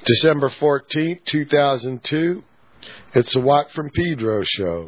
December 14th, 2002. It's the Walk from Pedro show.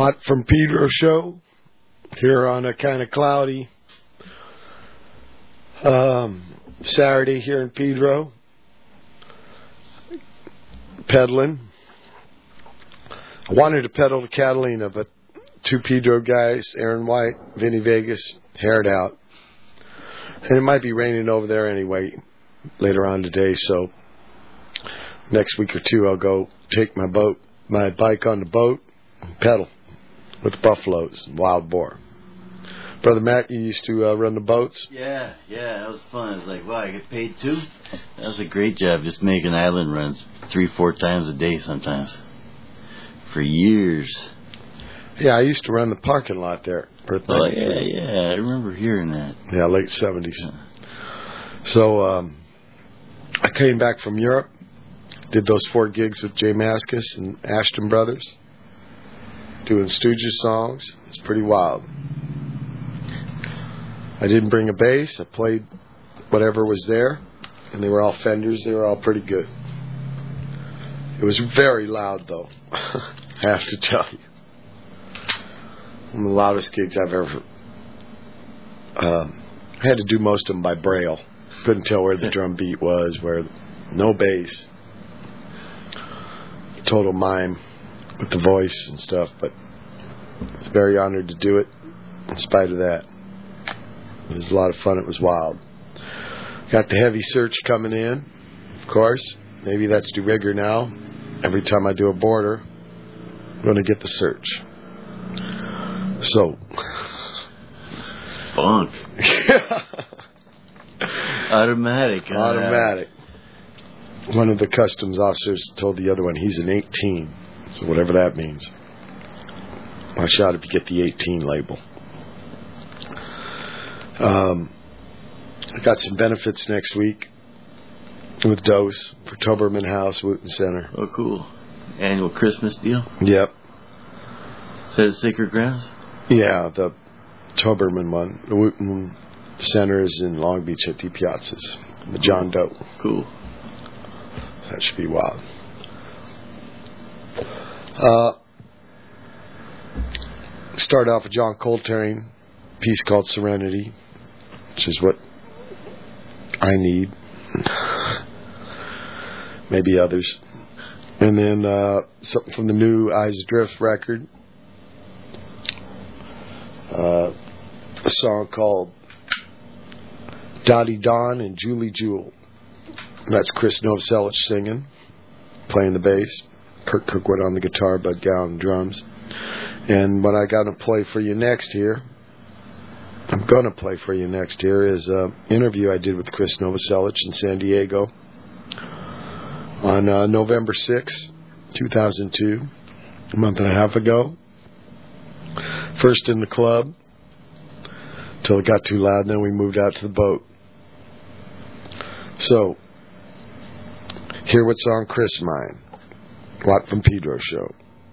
Watt from Pedro show here on a kind of cloudy Saturday here in Pedro. Pedaling. I wanted to pedal to Catalina, but two Pedro guys, Aaron White, Vinny Vegas, haired out. And it might be raining over there anyway later on today, so next week or two I'll go take my bike on the boat and pedal with buffaloes and wild boar. Brother Matt, you used to run the boats? Yeah, that was fun. It was like, wow, I get paid too? That was a great job, just making island runs 3-4 times a day sometimes. For years. Yeah, I used to run the parking lot there. Oh, yeah, I remember hearing that. Yeah, late 70s. So, I came back from Europe, did those 4 gigs with Jay Mascis and Ashton Brothers, doing Stooges songs. It's pretty wild. I didn't bring a bass. I played whatever was there, and they were all Fenders. They were all pretty good. It was very loud, though. I have to tell you. One of the loudest gigs I've ever... I had to do most of them by braille. Couldn't tell where the drum beat was, where... No bass. Total mime with the voice and stuff, but I was very honored to do it in spite of that. It was a lot of fun. It was wild. Got the heavy search coming in, of course. Maybe that's de rigueur now. Every time I do a border, I'm going to get the search. So. Funk. Automatic. Automatic. One of the customs officers told the other one he's an 18. So whatever that means. Watch out if you get the 18 label. I got some benefits next week with Dose for Toberman House, Wooten Center. Oh, cool. Annual Christmas deal? Yep. Is that at Sacred Grounds? Yeah, the Toberman one. The Wooten Center is in Long Beach at the Piazzas. The John Doe. Cool. That should be wild. Start off with John Coltrane, piece called Serenity, which is what I need. Maybe others. And then something from the new Eyes Adrift record. A song called Dottie Dawn and Julie Jewel. That's Chris Novoselic singing, playing the bass. Kurt Cookwood on the guitar, Bud Gowan drums. And what I'm going to play for you next here is an interview I did with Chris Novoselic in San Diego on November 6, 2002, a month and a half ago. First in the club, till it got too loud, and then we moved out to the boat. So, hear what's on Chris' mind. Watt from Pedro show.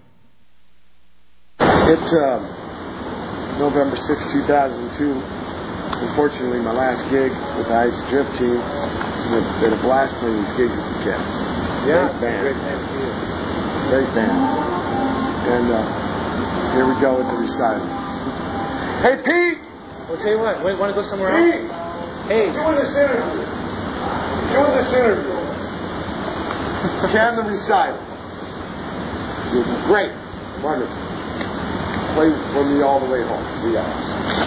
It's November 6, 2002. Unfortunately, my last gig with the Ice Drift team. It's been a blast playing these gigs at the Cats. Yeah, great band. Great band. And here we go with the recital. Hey, Pete! Well, tell you what, want to go somewhere Pete! else? Hey! Doing this interview. Can the recital. You're great. Wonderful. Play for me all the way home. 3 hours.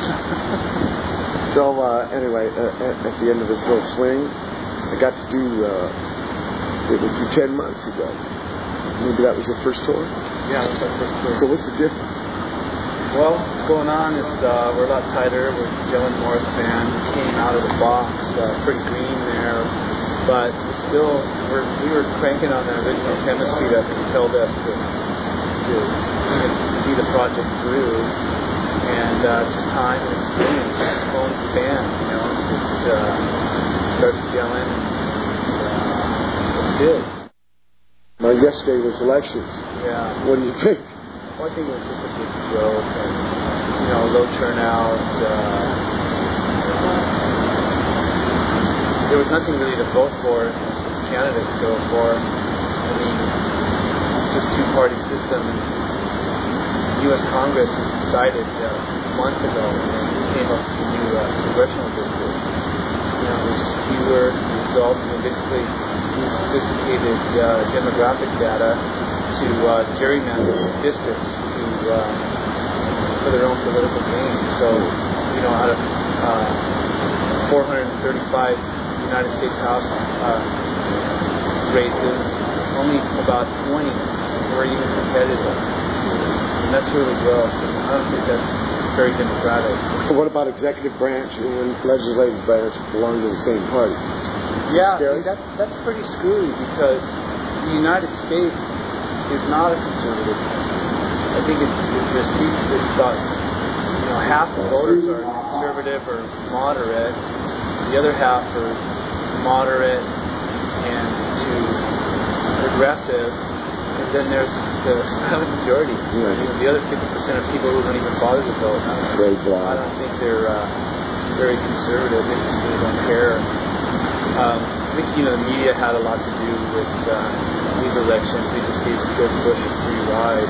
So, anyway, at the end of this little swing, I got to do, it was 10 months ago. Maybe that was your first tour? Yeah, that's our first tour. So what's the difference? Well, what's going on is we're a lot tighter. We're Dylan Morris band. We came out of the box pretty green there. But still, we were cranking on that original chemistry that compelled us to even see the project through. And just time and experience just owns the band, you know. Just starts gelling. It's good. Well, yesterday was elections. Yeah. What do you think? Well, I think it was just a big joke and, you know, low turnout. There was nothing really to vote for as candidates go for. I mean, it's just two-party system. U.S. Congress decided months ago when they came up with the new congressional districts. There's fewer results, and basically use sophisticated demographic data to gerrymander districts for their own political gain. So, out of 435 United States House races, only about 20 were even competitive. And that's really gross. I don't think that's very democratic. What about executive branch and legislative branch belong to the same party? Yeah, that's pretty screwy because the United States is not a conservative country. I think it's about half the voters are conservative or moderate, the other half are moderate and to progressive, and then there's the silent majority. The other 50% of people who don't even bother to vote. I don't think they're very conservative. They really don't care. I think the media had a lot to do with these elections. They just gave George Bush a free ride.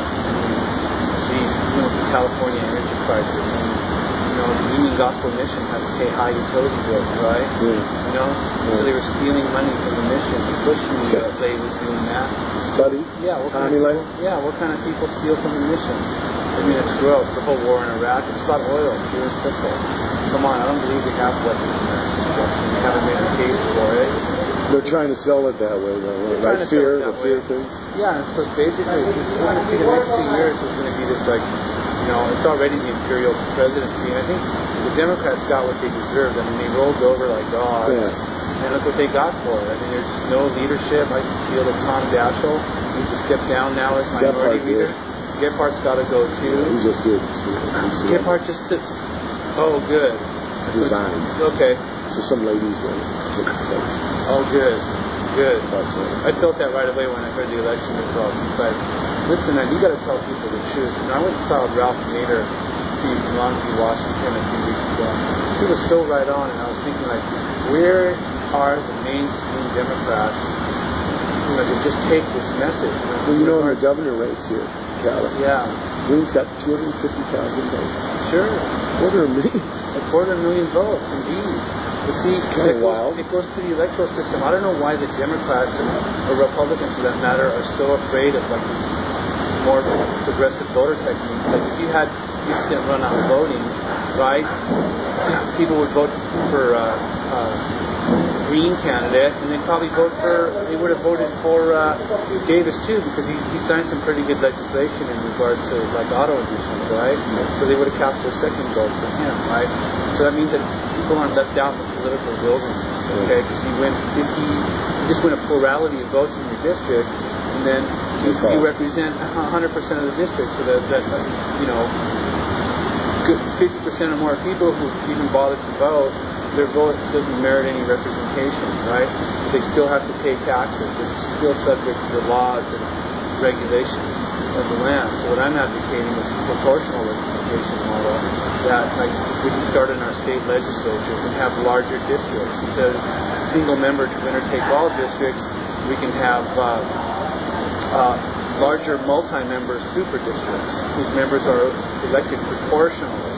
The California energy crisis, and the Union Gospel Mission had to pay high utility bills, right? So they were stealing money from the mission. The Bush lady was doing that. Study? Yeah. What kind of people steal from the mission? I mean, it's gross. The whole war in Iraq, it's about oil, pure and simple. Come on, I don't believe we have weapons of mass destruction. We haven't made a case for it. They're trying to sell it that way, though. Like fear, the fear thing. Yeah, and so basically, we're going to see the next 2 years is going to be this, it's already the imperial presidency. And I think the Democrats got what they deserved. I mean, they rolled over like dogs. Yeah. And look what they got for it. I mean, there's no leadership. I feel that Tom Daschle needs to step down now as minority leader. Gephardt's got to go too. He just did. Gephardt just sits. Oh, good. Resigned. Okay. So some ladies took his place. Oh, good. Good. I felt that right away when I heard the election results. It's like, listen, man, you got to tell people the truth. I went and saw Ralph Nader speak in Longview, Washington a few weeks ago. He was so right on, and I was thinking, where are the mainstream Democrats to just take this message? Well, in the governor race here, Cali. Yeah. Green's got 250,000 votes. Sure. $250,000. 250,000 votes, indeed. But see, it goes to the electoral system. I don't know why the Democrats or Republicans, for that matter, are so afraid of more progressive voter techniques. Like if you had instant runout voting, right? People would vote for Green candidate, and they would have voted for Davis too, because he signed some pretty good legislation in regards to auto emissions, right? So they would have cast their second vote for him, right? So that means that people aren't left out in the political wilderness, okay? Because you just win a plurality of votes in your district, and then you represent 100% of the district, so that 50% or more people who even bother to vote, their vote doesn't merit any representation, right? They still have to pay taxes. They're still subject to the laws and regulations of the land. So what I'm advocating is a proportional representation model that we can start in our state legislatures and have larger districts. Instead of single member to winner take all districts, we can have larger multi-member super districts whose members are elected proportionally.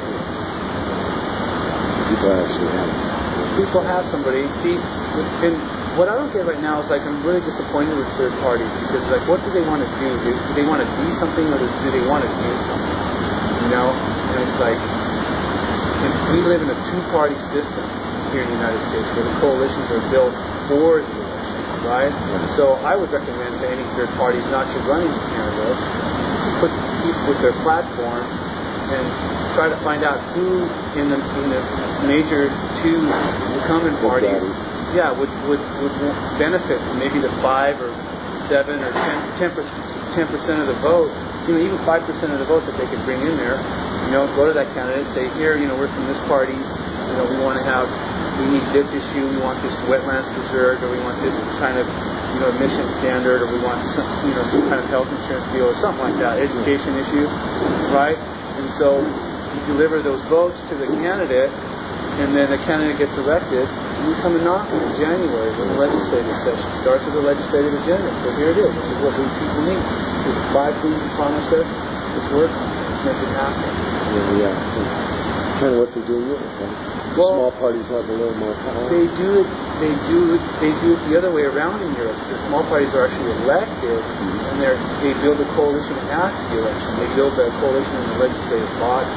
People have somebody. See, and what I don't get right now is I'm really disappointed with third parties because what do they want to do? Do they want to be something or do they want to do something? And it's and we live in a two-party system here in the United States where the coalitions are built for the election, right? So I would recommend to any third parties not to run any candidates, to keep with their platform and try to find out who in the major two incumbent parties, would benefit from maybe the 5 or 7 or 10% of the vote, even 5% of the vote that they could bring in there. Go to that candidate, say, here, we're from this party, we need this issue, we want this wetlands preserved, or we want this kind of, emission standard, or we want some kind of health insurance deal, or something like that, education issue, right? And so you deliver those votes to the candidate, and then the candidate gets elected, and you come and knock in January when the legislative session starts with the legislative agenda. So here it is. This is what we people need. These 5 things you promised us. Let's work on it. make it happen. Yeah. Kind of what they're doing with it, right? Well, small parties have a little more power. They do it the other way around in Europe. The small parties are actually elected, and they build a coalition after the election. They build a coalition in the legislative body.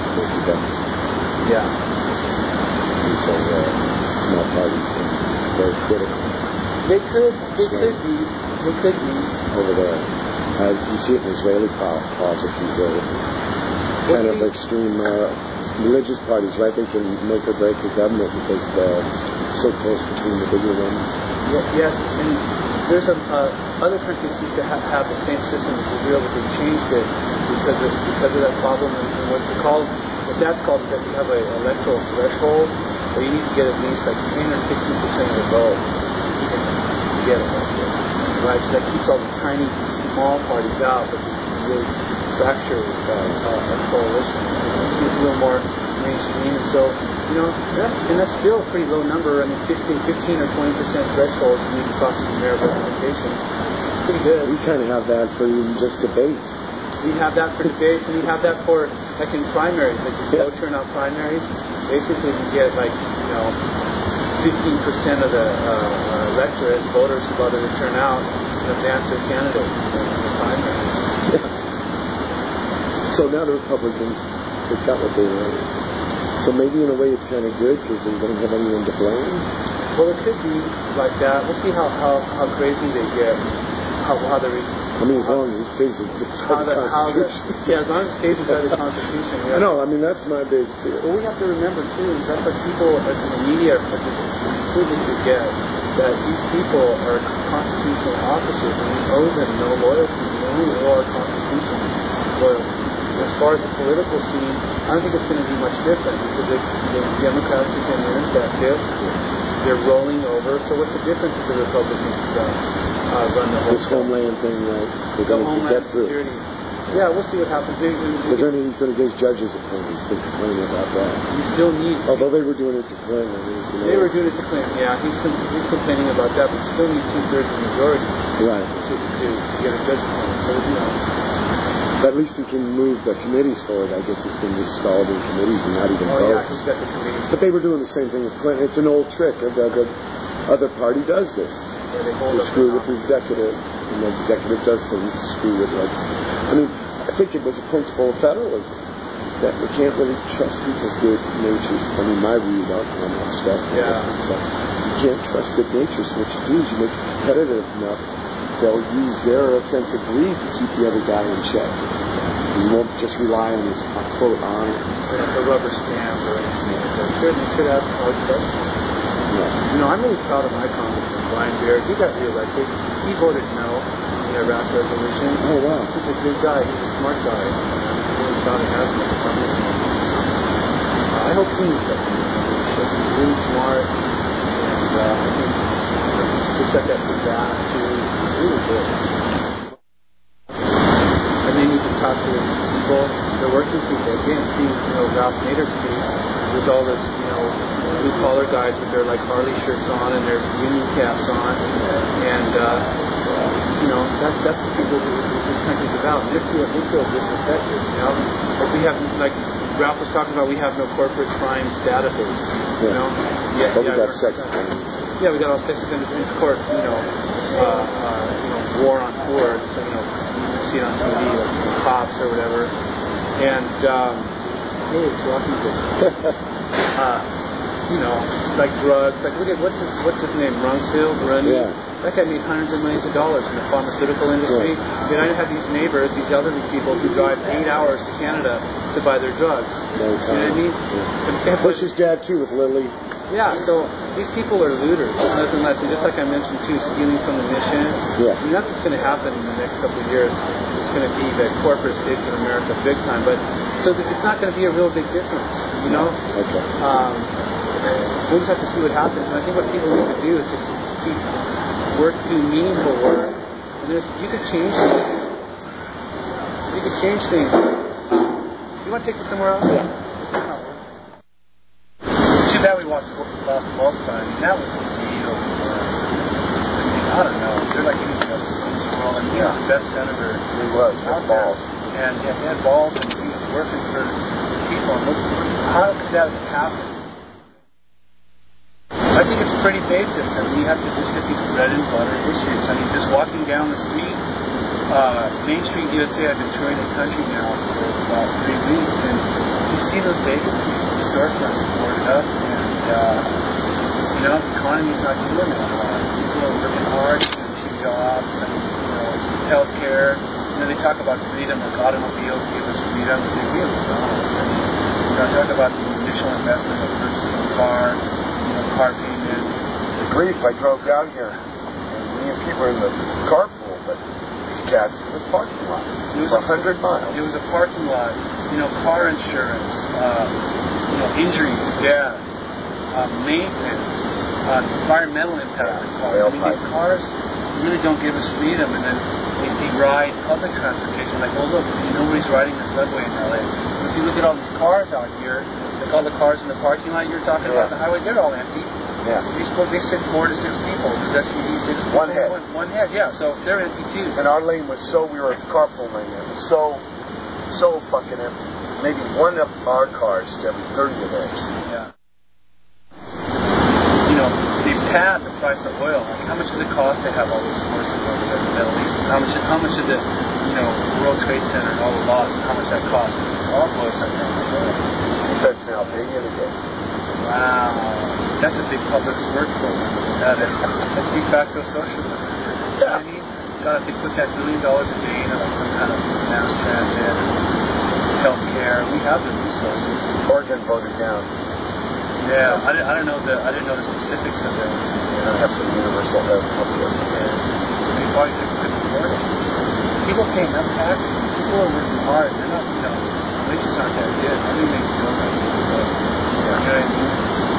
Yeah. So small parties are very critical. They could be over there. You see it in Israeli politics. These kind of extreme religious parties, right? They can make or break the government because they're so close between the bigger ones. Yes, and there's other countries used to have the same system as Israel, but they changed it because of that problem. And what that's called is that you have an electoral threshold where you need to get at least like 10 or 15% of the vote to get elected. Right, so that keeps all the tiny, small parties out, but you can really fracture a coalition. It's a little more mainstream, and so, that's still a pretty low number. I mean, 15 or 20% threshold you need to cross the merit representation. Pretty good. We kind of have that for just debates. We have that for debates, and we have that for, like in primaries, like the slow turnout primaries. Basically, you get 15% of the electorate, voters who bother to turn out, and advance their candidates in the primary. So now the Republicans, they've got what they want. So maybe in a way it's kind of good because they don't have anyone to blame. Well, it could be like that. We'll see how crazy they get. How they. I mean, as long as it stays inside the Constitution. As long as it stays inside the Constitution. Yeah. No, I mean, that's my big fear. Well, we have to remember, too, that's what people in the media just completely forget, that these people are constitutional officers, and we owe them no loyalty. We only owe our Constitution loyalty. As far as the political scene, I don't think it's going to be much different, because the Democrats have been ineffective. They're rolling over. So what's the difference if the Republicans run the whole this homeland thing, right? They're going to get through. Security. Yeah, we'll see what happens. He's going to get his judges appointed. He's been complaining about that. You still need. Although they were doing it to Clinton. They were doing it to Clinton. Yeah, he's complaining about that, but you still need 2/3 majority. Right. To get a judge appointed. So, but at least he can move the committees forward. I guess it's been just stalled in committees and not even votes. Yeah, he's got the committee. But they were doing the same thing with Clinton. It's an old trick. The other party does this. Yeah, they screw with the executive, and the executive does things to screw with it. I think it was a principle of federalism that we can't really trust people's good natures. My view about that stuff. Yeah. You can't trust good natures. So what you do is you make it competitive enough. They'll use their sense of greed to keep the other guy in check. You won't just rely on his quote honor. The rubber stamp or anything. You should ask hard questions. Yeah. I'm really proud of my congressman, Brian Baird. He got reelected. He voted no in the Iraq resolution. Oh, wow. He's a good guy. He's a smart guy. I'm really proud of having him. I hope he moves up. He's really smart. And I think he's got that pizzazz too. He's really good. And they need to talk to the people, the working people. Again, see, Ralph Nader's case. There's all this, blue-collar guys with their Harley shirts on and their union caps on, and that's the people who this country's about. They feel disaffected. We have, Ralph was talking about, we have no corporate crime database. We got sex offenders. Yeah, we got all sex offenders in court. War on Ford. So you see it on TV, like cops or whatever, and hey, it's Rocky Good. Like drugs. Look at what's his name, Rumsfeld, Grundy. Yeah. That guy made hundreds of millions of dollars in the pharmaceutical industry. Yeah. Then I have these neighbors, these elderly people who drive 8 hours to Canada to buy their drugs. No time. You know what I mean? Yeah. Bush's dad too with Lilly. Yeah, so these people are looters, nothing less. And just like I mentioned too, stealing from the mission. Yeah. That's what's going to happen in the next couple of years. It's going to be the corporate states of America big time. But so it's not going to be a real big difference, Okay. We'll just have to see what happens. And I think what people need to do is just keep do meaningful work. And you could change things. You could change things. You want to take this somewhere else? Yeah. It's too bad we lost Wallstein. That was a deal. I don't know. They're like anything else in this world. And he was the best senator. He was. With balls. And he had balls and he working for people. How could that happen? I think it's pretty basic. I mean, you have to just get these bread and butter issues. I mean, just walking down the street, Main Street USA, I've been touring the country now for about 3 weeks, and you see those vacancies, the storefronts boarded up, and the economy's not doing that hard. People are working hard, doing 2 jobs, and healthcare. They talk about freedom, like automobiles give us freedom, but they really don't. Talk about the initial investment of purchasing a car, car payment. The grief, I drove down here, and me and people were in the carpool, but these cats in the parking lot. It was 100 miles. It was a parking lot, car insurance, injuries, death, maintenance, environmental impact of cars. I mean, these cars really don't give us freedom, and then they deride public transportation. Like, oh look, nobody's riding the subway in LA. If you look at all these cars out here, like all the cars in the parking lot you're talking about, the highway, they're all empty. Yeah. They sit 4 to 6 people. There's SUV 6 One head. One head, yeah. So they're empty too. And our lane was we were carpool lane. It was so fucking empty. Maybe one of our cars every 30 of theirs. Yeah. They pad the price of oil. Like, how much does it cost to have all those forces over there in the Middle East? How much is it, World Trade Center and all the laws, how much that costs? It's all boils down to oil. That's now $1 billion a day. Wow. That's a big public work program. That's de facto socialism. Yeah. I mean, God, if they put that $1 billion a day into like some kind of mass transit, healthcare, we have the resources. Oregon voted down. Yeah, I didn't know the specifics of it. Have some universal health care. They probably couldn't afford it. People pay enough taxes. People are working hard. They're not, wages aren't that good. Everybody makes no money. You know what I mean?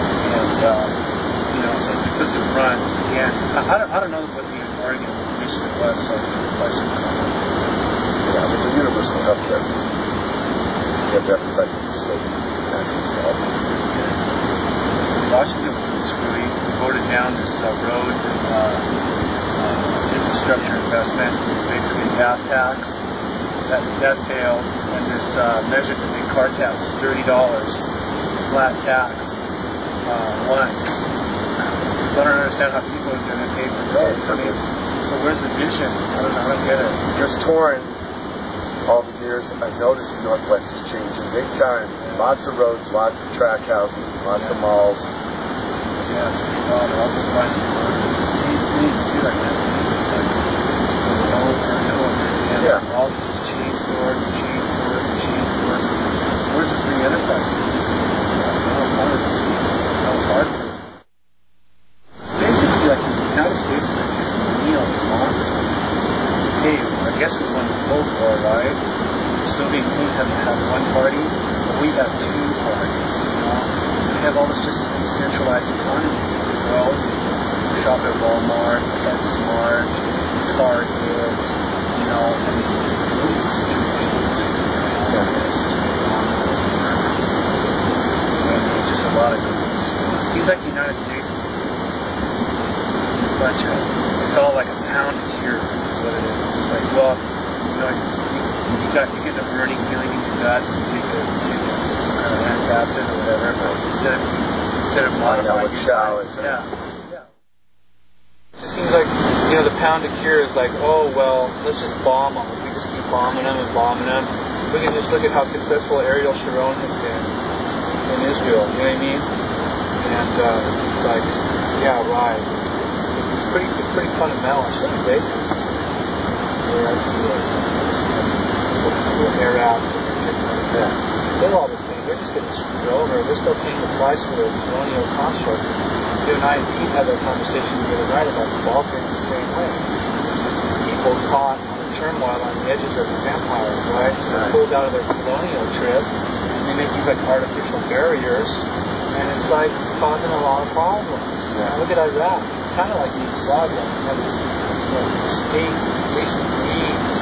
And so it puts it front. Again, I don't know what the Oregon initiative was. So the question. Yeah, it's a universal health care. Give everybody in the state access to health care. Washington was really voted down this road infrastructure investment, basically gas tax. That failed, and this measure to make car tax $30 flat tax won. I don't understand how people are going to pay for roads. I mean, so where's the vision? I don't get it. Just touring all the years, I noticed the Northwest is changing big time. Lots of roads, lots of track housing, lots of malls. Yeah, it's pretty wild. All those lines of roads. You see like that. Yeah. All just chain store. Where's the free enterprise? That was hard. Basically, like the United States is like this neo-democracy. Hey, I guess we won the Cold War, right? The Soviet Union had one party, but we have 2 parties. We have all this just decentralized economy. Well, shop at Walmart, at Smart, Target, it's just a lot of groups. It seems like the United States is a bunch of, it's all like a pound a cure, is what it is. It's just like, well, you get the burning feeling in your gut, you take some kind of antacid or whatever, instead of modifying your diet. Yeah. It just seems like, the pound a cure is like, oh, well, let's just bomb them. We just keep bombing them and bombing them. We can just look at how successful Ariel Sharon has been in Israel, you know what I mean? And it's like, yeah, right. It's pretty fundamental. It's pretty racist. Yeah, I see it. Little Arabs and things like that. They're all the same. They're just getting screwed over. They're still paying the price for the colonial construct. You and I had that conversation the other night about the Balkans the same way. It's these people caught on the turmoil on the edges of these empires, right? So they're pulled out of their colonial trip, and they make these like artificial barriers, and it's like causing a lot of problems. Look at Iraq. It's kind of like Yugoslavia. You have this state, basic needs,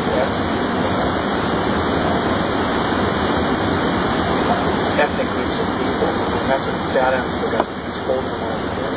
ethnic groups of people, and that's what Saddam forgot. He's holding them all together.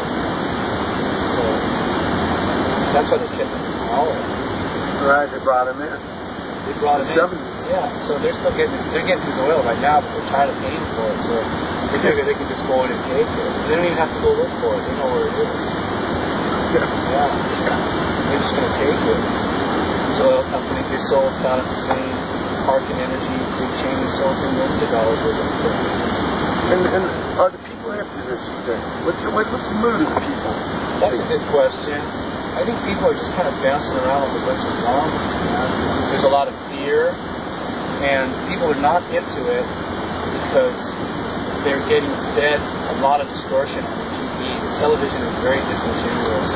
So that's why they kept him in power. Right, they brought him in. They brought the them in. 70s. Yeah, so they're getting the oil right now, but they're tired of paying for it. So they figure they can just go in and take it. They don't even have to go look for it. They know where it is. Yeah. They're just going to take it. These oil companies, they sold Saddam Hussein, Harkin Energy, Big Chain, sold $2 million with them. And are the people after this thing? What's the mood of the people? That's a good question. I think people are just kind of bouncing around like a bunch of zombies. There's a lot of fear, and people are not into it because they're getting fed a lot of distortion on the TV. The television is very disingenuous.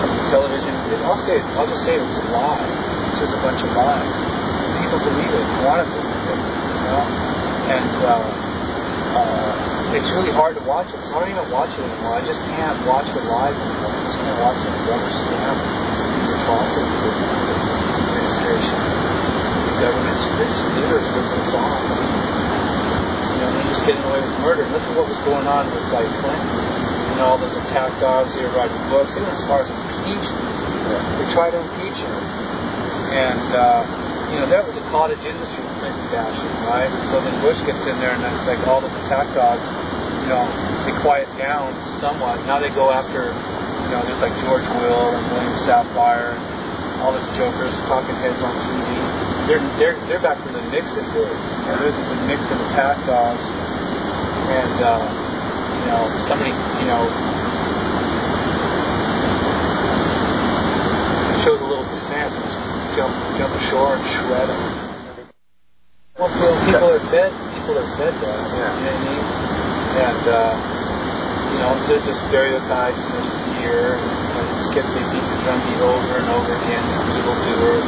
I'll just say it's a lie. It's just a bunch of lies. People believe it, want to believe it, you know? And it's really hard to watch it. So I don't even watch it anymore. I just can't watch the lies anymore. I just can't watch the rubber stamp these atrocities of the administration, the government's rich leaders with us on. You know, they're just getting away with murder. Look at what was going on with like Clinton. You know, all those attack dogs, they were writing books. They went as far as impeach him. They tried to impeach him. And you know, that was a cottage industry Clinton bashing, right? So then Bush gets in there and like all those attack dogs, you know, they quiet down somewhat. Now they go after, you know, there's like George Will and William Sapphire and all the jokers, talking heads on TV. They're back from the Nixon days. You know, there's the Nixon attack dogs. And you know, somebody, you know, shows a little dissent. Jump ashore and shred them. Well, people are fed that. You know what I mean? And you know, there's the stereotypes and there's fear, and you just get they beat the drumbeat over and over again. Evil doers.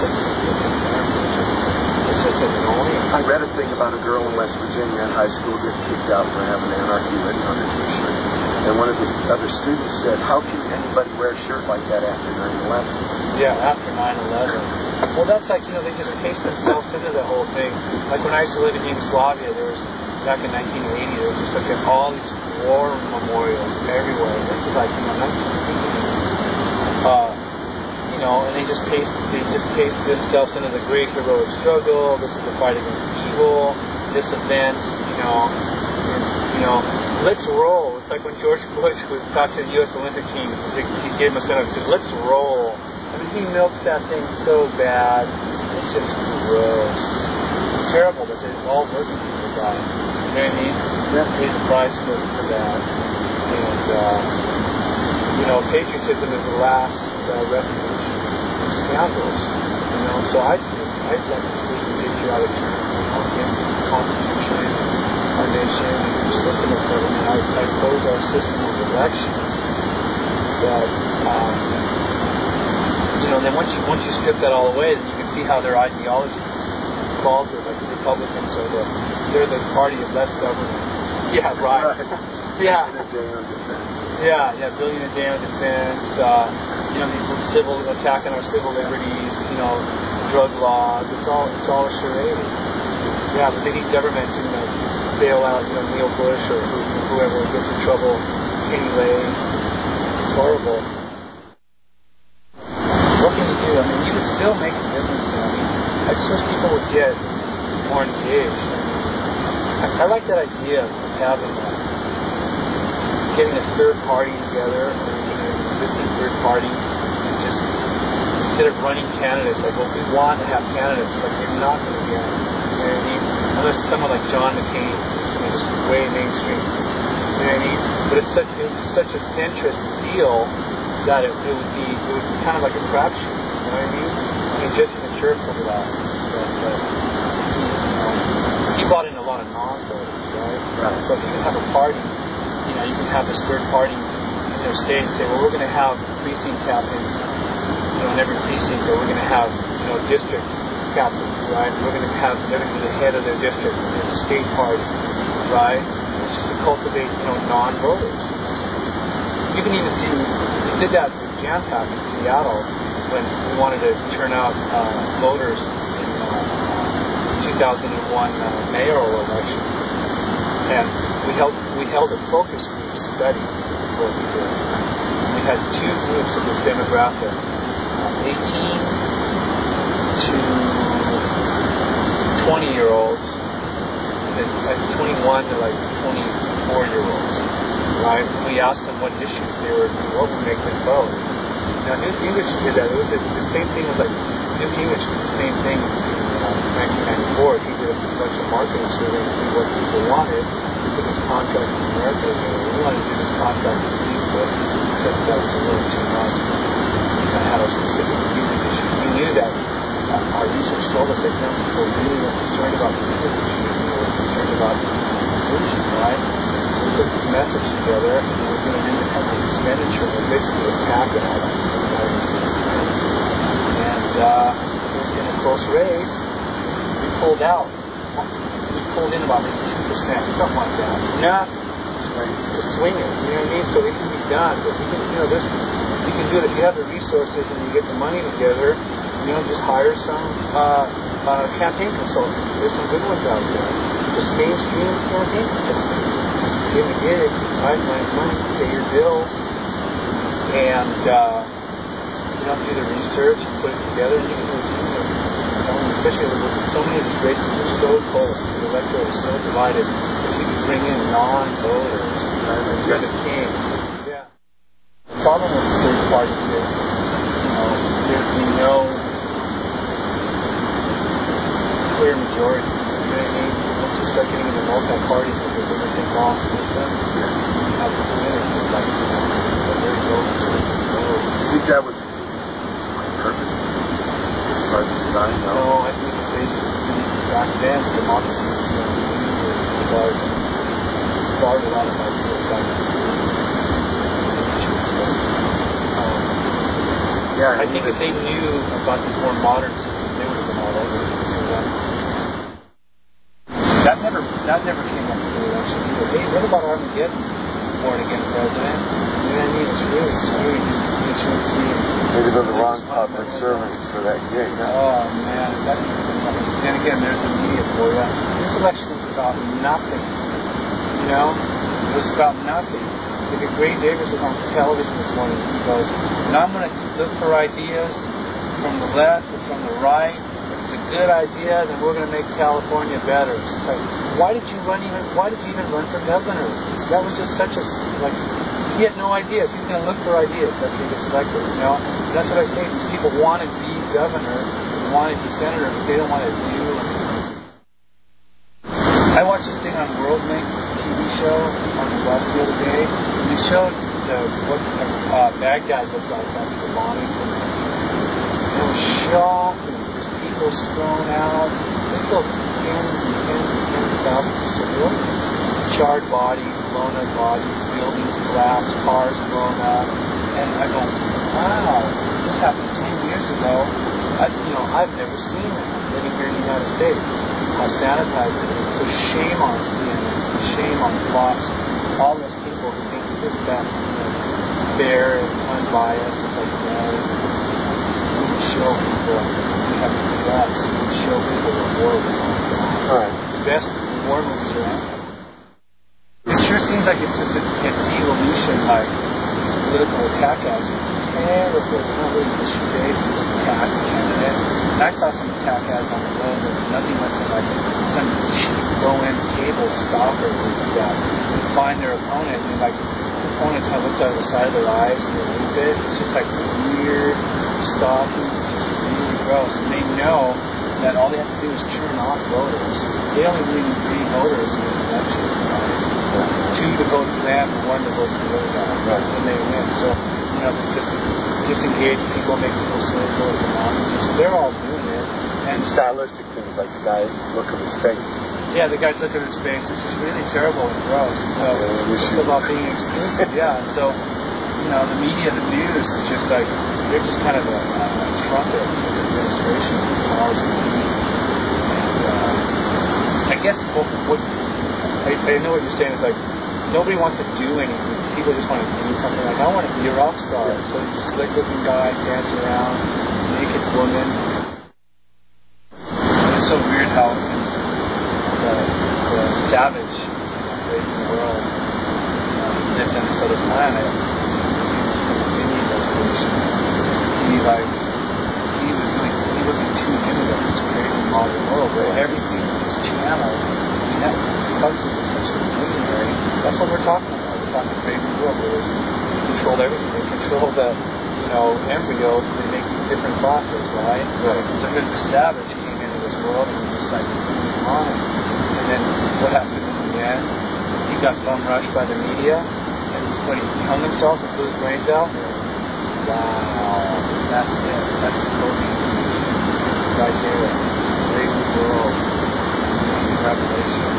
It's just annoying. I read a thing about a girl in West Virginia in high school getting kicked out for having anarchy written on her T-shirt. And one of the other students said, "How can anybody wear a shirt like that after 9/11?" Yeah, after 9/11. Well, that's like, you know, they just paste themselves into the whole thing. Like when I used to live in Yugoslavia, there was, back in 1980, there was just like all these war memorials everywhere. This is like, you know, 1980. You know, and they just paste themselves into the great heroic struggle. This is the fight against evil. This event, you know, let's roll. It's like when George Bush would talk to the U.S. Olympic team, he gave him a sentence, he said, "Let's roll." I mean, he milks that thing so bad. It's just gross. It's terrible, but there's all working people die. You know what I mean? You have to pay the price for that. And, you know, patriotism is the last refuge in scoundrels. You know, so I'd like to speak in patriotic terms against the Constitution, our nation, and our system of government. I oppose our system of elections. But, you know, then once you strip that all away, then you can see how their ideology falls with. Like the Republicans they're the party of less government. Yeah, right. Yeah. Billion a day on defense. You know, these civil attacking our civil liberties. You know, drug laws. It's all a charade. Yeah, but they need government to bail out, you know, Neil Bush or whoever gets in trouble. Penny Lane. It's horrible. What can you do? I mean, you can still make a difference. I mean, I just wish people would get more engaged. I like that idea of having getting a third party together, an existing third party, and just instead of running candidates, like, well, we want to have candidates, but you're not going to get them. You know what I mean? Unless someone like John McCain, who's just way mainstream. You know what I mean? But it's such a centrist deal that it would be kind of like a crapshoot. You know what I mean? I mean, Jesse Ventura pulled it out. He brought in a lot of non-voters, right? So if you can have a party, you know, you can have this third party in their state and say, well, we're going to have precinct captains, you know, in every precinct, or we're going to have, you know, district captains, right? They're going to be the head of their district, their state party, right? It's just to cultivate, you know, non-voters. You can even we did that with Jam Pack in Seattle when we wanted to turn out voters in 2001 mayoral election, and we held a focus group study. Is what we did. We had two groups of this demographic, 18 to 20-year-olds, like 21 to like 24-year-olds, right? We asked them what issues they were, what would make them vote. Now, Newt Gingrich did that. It was the same thing with like, Newt Gingrich did the same thing in 1994. He did a bunch of marketing surveys to see what people wanted. He put his contract in America together. He wanted to do this contract with people, except that was a little too much. I had a specific music issue. We knew that our research told us that young people really were concerned about the music issue. They were concerned about pollution, right? So we put this message together, and we were doing independent expenditure, and basically attacking all that. And it was in a close race. We pulled out. We pulled in about maybe 2%, something like that. Enough to swing it. You know what I mean? So it can be done. But you can, you can do it if you have the resources and you get the money together. Just hire some campaign consultants. There's some good ones out there. Just mainstream campaign consultants. Give a gig, right? Money, pay your bills, and do the research and put it together, and you can do it. Especially with so many of these races are so close, the electorate is so divided, that you can bring in non-voters and you're the king. Yeah. The problem with the third party is, there's no clear majority. You know what I mean? Once you start getting into multi-party, because they're going to take long system, you have to come in and think like, very low percent. I think that was on purpose. Part of this time, no? No, I think they just, back then, democracy was so new, it barred a lot of ideas back then. I think if they knew about the more modern system, they would have been all over it. That never came up in the election either. Hey, what about Armageddon? Born again president. You know what I mean? It's really scary just constituency. Maybe they're the wrong public servants for that gig. Oh man, then again, there's the media for you. This election was about nothing. It was about nothing. Like Gray Davis was on television this morning. He goes, and I'm going to look for ideas from the left or from the right. If it's a good idea, then we're going to make California better. It's like, why did you even run for governor? That was just such a, he had no ideas. He's going to look for ideas after he gets elected, That's what I say. These people want to be governor, they want to be senator, but they don't want to do anything. I watched this thing on WorldLink, this TV show on the bus the other day, and they showed what Baghdad looked like after the bombing. It was shocking. There's people thrown out. They killed tens and tens and tens of thousands of civilians. Charred bodies, blown up bodies, buildings collapsed, cars blown up. And I go, wow, this happened 10 years ago. I've never seen that living here in the United States. How sanitized it is. So shame on CNN, shame on Fox, all those people who think that fair and unbiased is like that. We can show people, we have to do us, we can show people what war was going on. Right. The best war movies are out. It sure seems like it's just a devolution, like this political attack act. Terrible, not really issue-based, just attack a candidate. And I saw some attack ads on the road that was nothing less than like some cheap low-end cable stalker would do that. They find their opponent and the opponent kind of looks out of the side of their eyes and they leave it. It's just like weird stalking, just really gross. And they know that all they have to do is turn off voters. They only really need 3 voters in an election. Right? 2 to vote for them and 1 to vote for the other guy. Right. And they win. So, just disengage people, make people cynical of democracy. So they're all doing it. And stylistic things like the guy look of his face. Yeah, the guy's look at his face is just really terrible and gross. And so it's about being exclusive, yeah. And so, the media, the news is just like, they're just kind of a trumpet for the administration of the powers of the media. And I guess I know what you're saying is like, nobody wants to do anything. People just want to do something. Like, I want to be a rock star. So you just slick-looking guys dance around, naked women. And it's so weird how the savage in the world lived on this other planet. He was from Indian reservation. He wasn't too into this crazy modern world where everything channel. I mean, that because of such a visionary, that's what we're talking about. We're talking crazy world where they control everything. They control the, embryos, and they make these different fossils, right? So here's the savage came into this world and was like mind. And then what happened in the end? He got bum rushed by the media, and when he hung himself and blew his brains out, wow, that's it. That's the coding right there. Crazy world. Amazing revelation.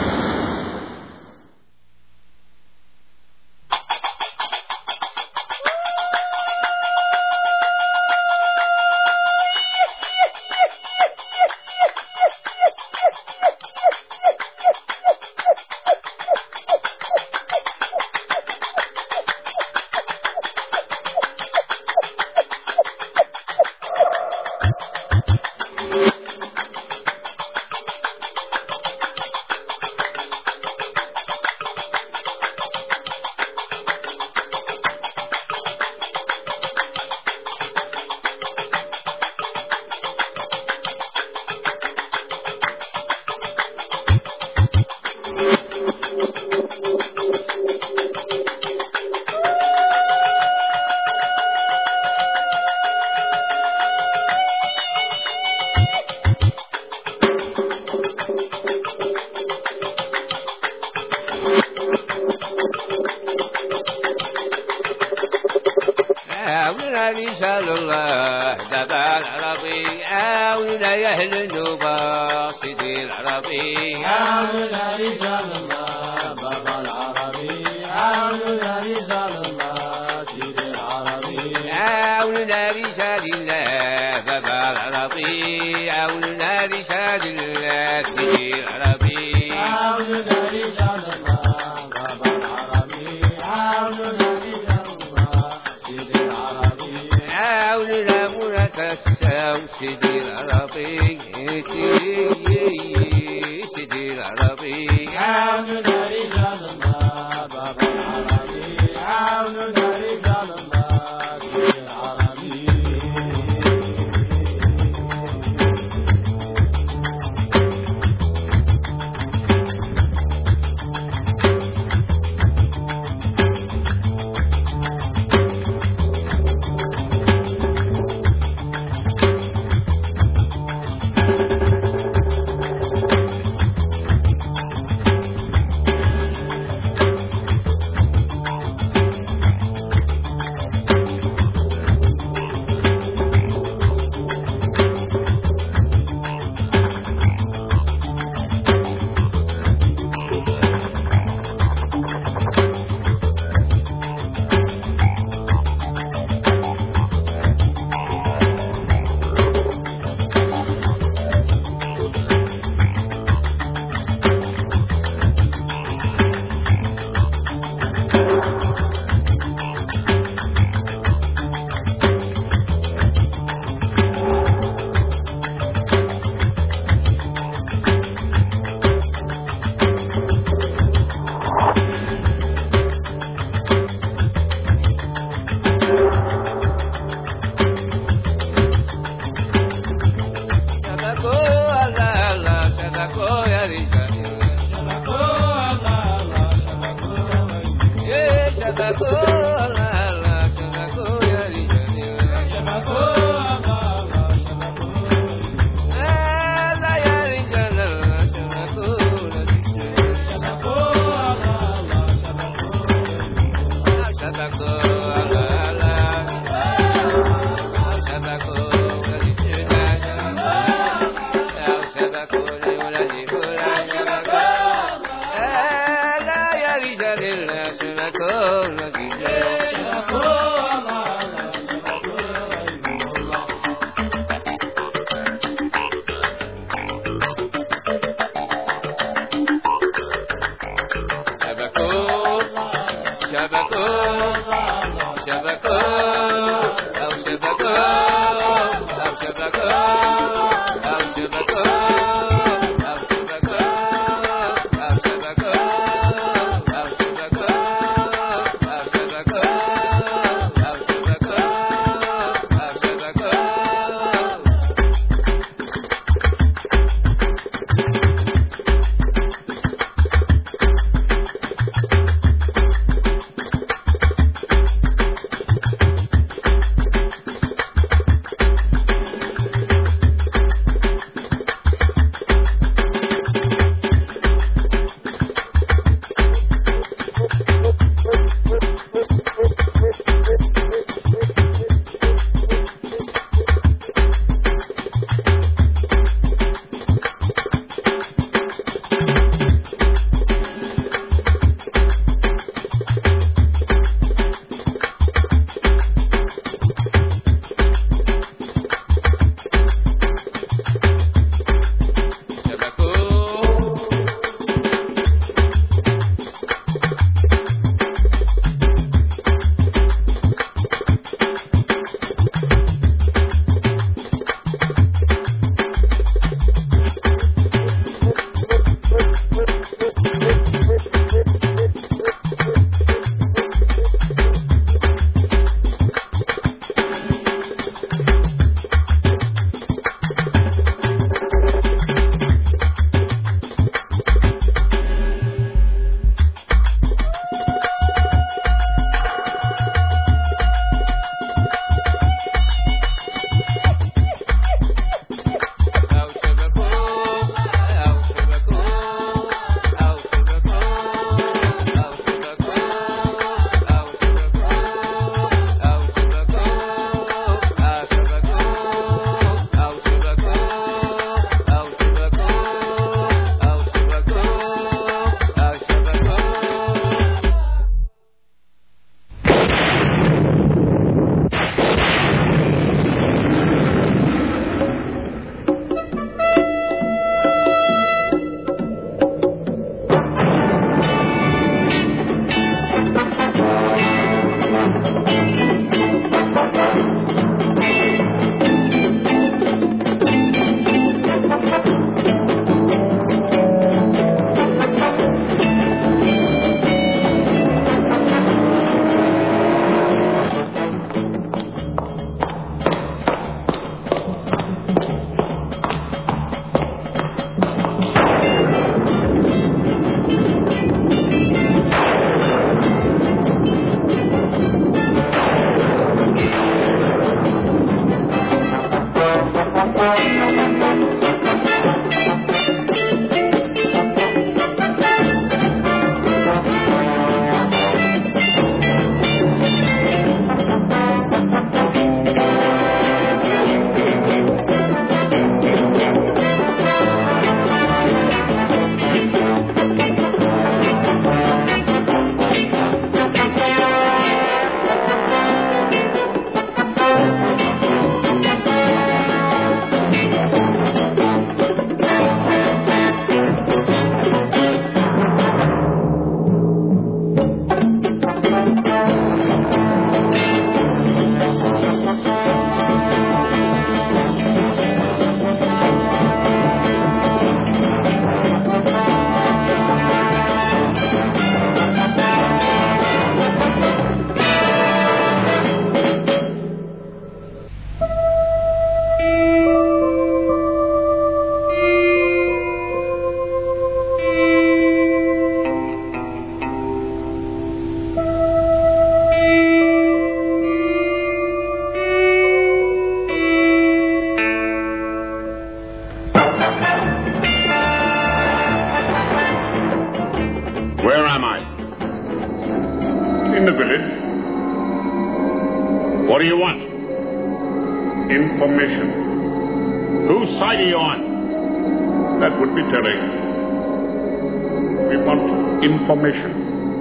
Whose side are you on? That would be telling. We want information.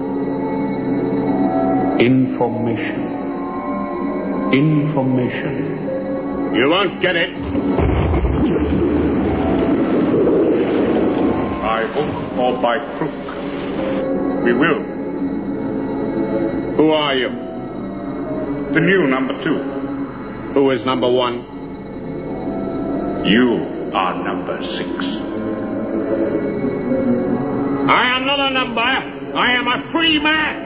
Information. Information. You won't get it. By hook or by crook. We will. Who are you? The new number 2. Who is number 1? You are number 6. I am not a number. I am a free man.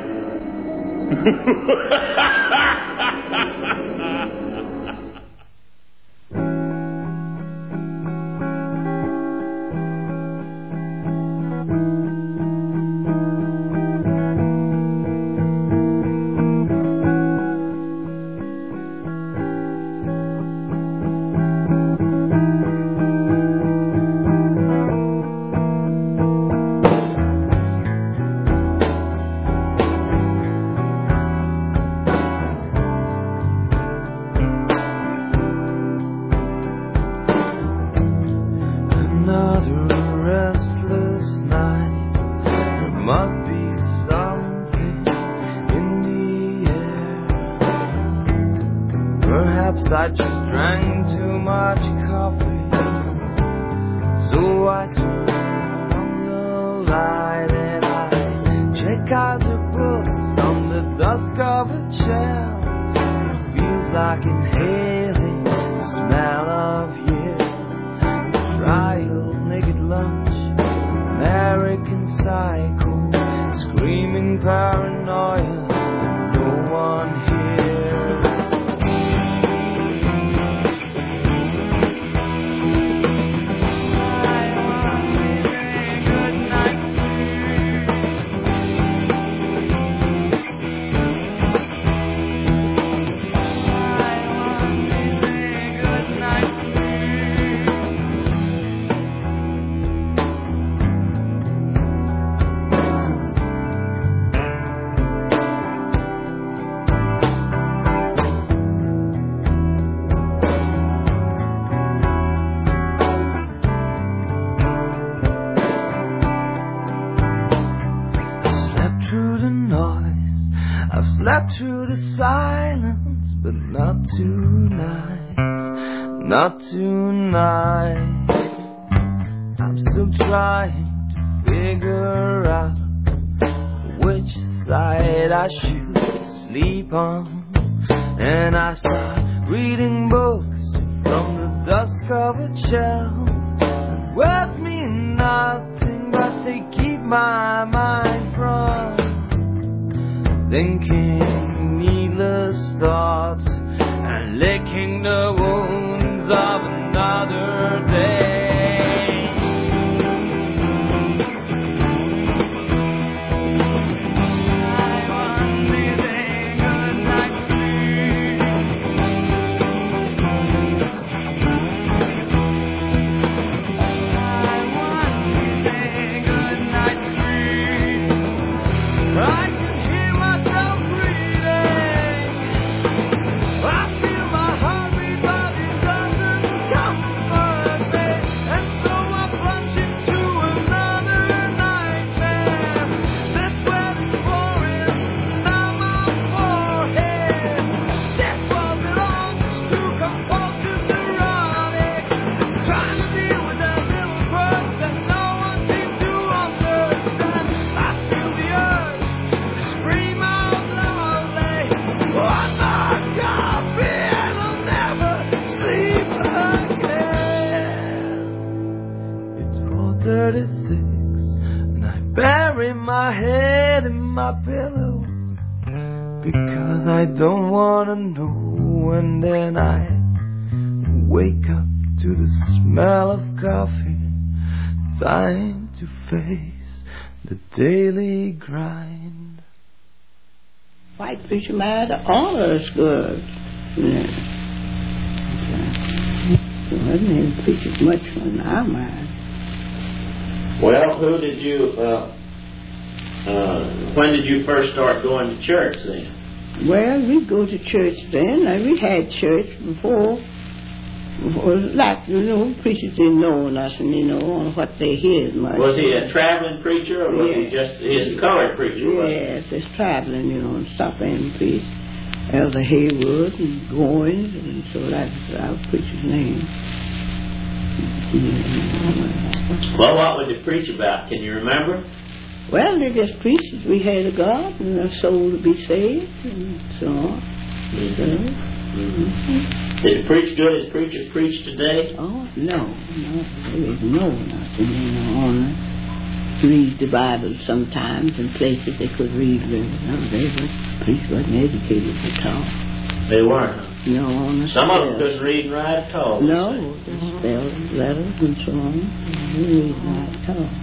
I just drank too much coffee, so I turn on the light and I check out the books on the dust-covered shelf. It feels like inhaling the smell of years. Trial, naked lunch, American Psycho, screaming paranoia, no one hears. Slept through the silence, but not tonight, not tonight. I'm still trying to figure out which side I should sleep on. And I start reading books from the dust-covered shelf. Words mean nothing, but they keep my mind from thinking needless thoughts and licking the wounds of another day. My head in my pillow because I don't want to know, and then I wake up to the smell of coffee. Time to face the daily grind. White preacher man, all of us good. Yeah. So I didn't preach as much on our mind. Well, who did you when did you first start going to church then? Well, we go to church then. We had church before Like, preachers didn't know nothing, on what they hear much. Was he a traveling preacher, or was he just his colored preacher? Yes, it's traveling, and stopping and preach. Elder Haywood and Goins, and so that's our preacher's name. Well, what would they preach about? Can you remember? Well, they just preached that we had a God and a soul to be saved, and so on. Did the preach good as preachers preach today? Oh, no. There is no nothing, on read the Bible sometimes in places they could read. No, preachers wasn't educated at all. They weren't. No, on the Some of them couldn't read and write at all. No, the spells, letters, and so on. They didn't read and write at all.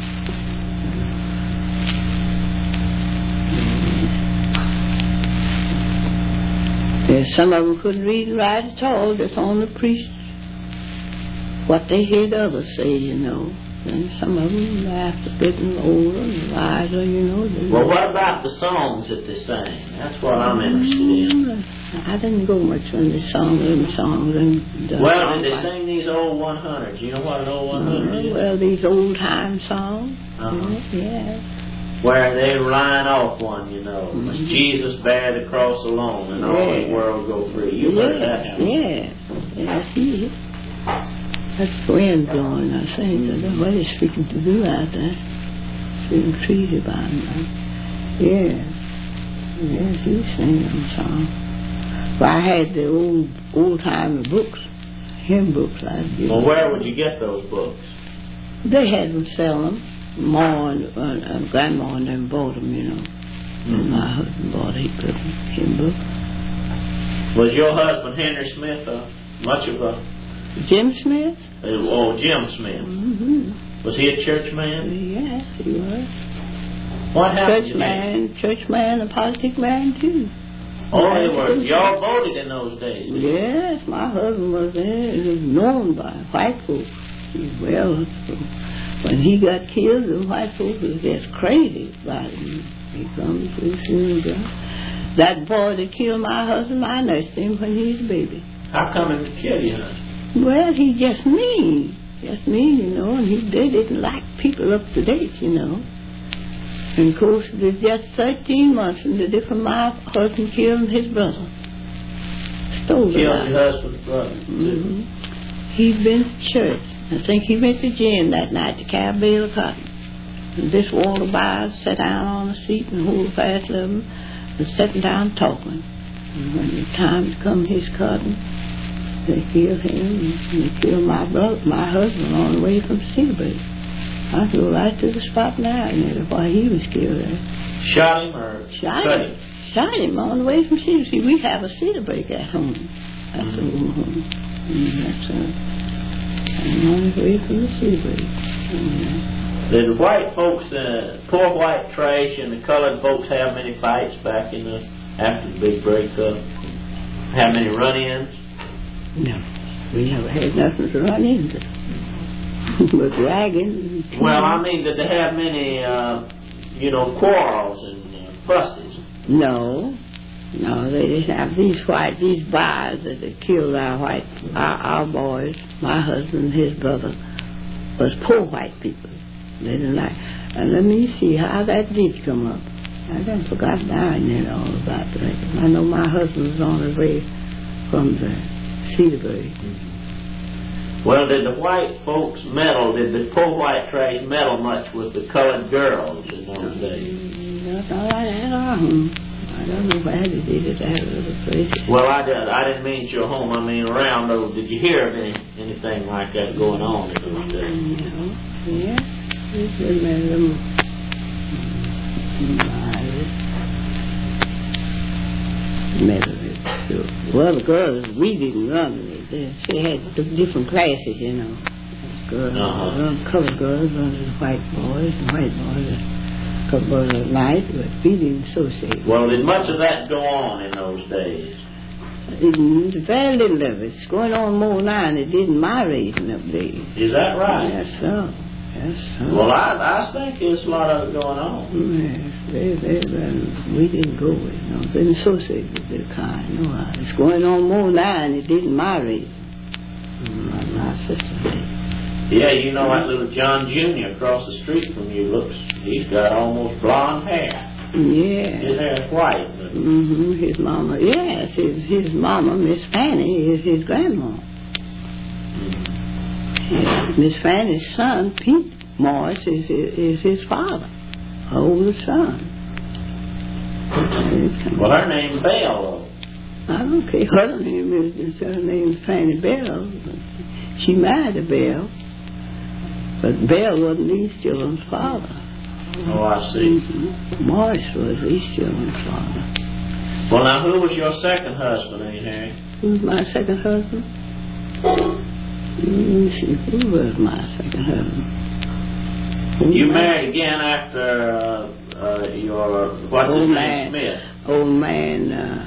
Some of them couldn't read and write at all, just on the priest, what they heard others say, And some of them, after getting older and wiser, Well, what about the songs that they sang? That's what I'm interested in. I didn't go much on the songs. Well, did they sing these old 100s? You know what an old 100 is? Well, these old-time songs. Yeah. Where they line off one, Must Jesus bear the cross alone and all the world go free. You heard that? Yes, he is. That's the wind blowing, I think. I don't know what he's speaking to do out there. Speaking trees about him. Yes, he's singing them songs. Well, I had the old-time books, hymn books. Well, where would you get those books? They had them sell them. Ma and Grandma and them bought them, And my husband bought him books. Was your husband Henry Smith much of a... Jim Smith? Jim Smith. Mm-hmm. Was he a church man? Yes, he was. What happened? Church man, a politic man too. Oh, they were. Y'all voted in those days. Yes, my husband was there. He was known by white folks. Well, when he got killed, the white folks was just crazy about him. He comes too soon. That boy that killed my husband, I nursed him when he was a baby. How come he killed your husband? Well, he just mean, and they didn't like people up to date, And of course, there's just 13 months from the difference my husband killed his brother. Stole killed your husband's brother? Mm-hmm. He'd been to church. I think he went to gym that night to carry a bale of cotton. And this Walter Byers sat down on a seat and hold fast of him and sitting down talking. And when the time to come his cotton, they killed him and they killed my husband on the way from Cedarburg. I go right to the spot now and that's why he was killed there. Shot him or cut him? Shot him on the way from Cedarburg. We have a Cedarburg at home. That's the old home. And that's I'm on the way from the Cedarburg. Did the white folks, poor white trash, and the colored folks have many fights back in after the big breakup? Have many run-ins? No, we never had nothing to run into. But ragging. Well, I mean, did they have many, quarrels and fusses? No, they didn't have these buyers that had killed our boys. My husband and his brother was poor white people. They didn't like. And let me see how that did come up. I done forgot now all about that. I know my husband was on his way from the Cedarburg. Well, did the white folks meddle? Did the poor white trash meddle much with the colored girls in those days? Not at all. I don't know where they did it at other places. Well, I didn't mean at your home. I mean around those. Did you hear of anything like that going on in those days? Yeah. Well, the girls, we didn't run it. They had different classes, Girls, colored girls, white boys, and white boys. A couple of night, but we didn't associate. Well, did much of that go on in those days? Very little of it. It's going on more now than it did in my raising up days. Is that right? Yes, sir. Well, I think there's a lot of it going on. Yes, we didn't go with it. Didn't associate with their kind. No, it's going on more now than it did in my raising. My sister did. Yeah, you know that little John Jr. across the street from you he's got almost blonde hair. Yeah. His hair's white. But... His mama, yes, his mama, Miss Fanny, is his grandma. Miss Fanny's son, Pete Morris, is his father, her oldest son. Well, her name's Belle. I don't care. Her name's Fanny Bell. She married a Bell, but Bell wasn't these children's father. Oh, I see. Morris was these children's father. Well, now, who was your second husband, Aunt Harry? Who was my second husband? Let me see, who was my second husband? You married again after what's his name, Smith? Old man,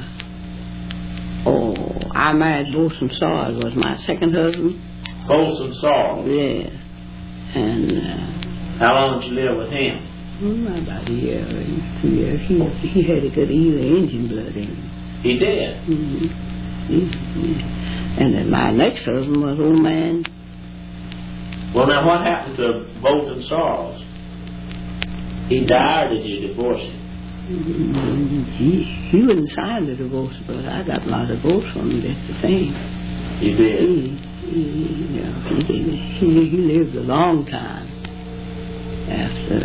I married Bolson Sawyer, was my second husband. Bolson Sawyer? Yeah. And, how long did you live with him? About a year, 2 years. He had a good engine blood in him. He did? And then my next husband was old man. Well, now what happened to Bolton Sawyer? He died, or did you divorce him? He wouldn't sign the divorce, but I got my divorce from him, that's the thing. You did? He lived a long time after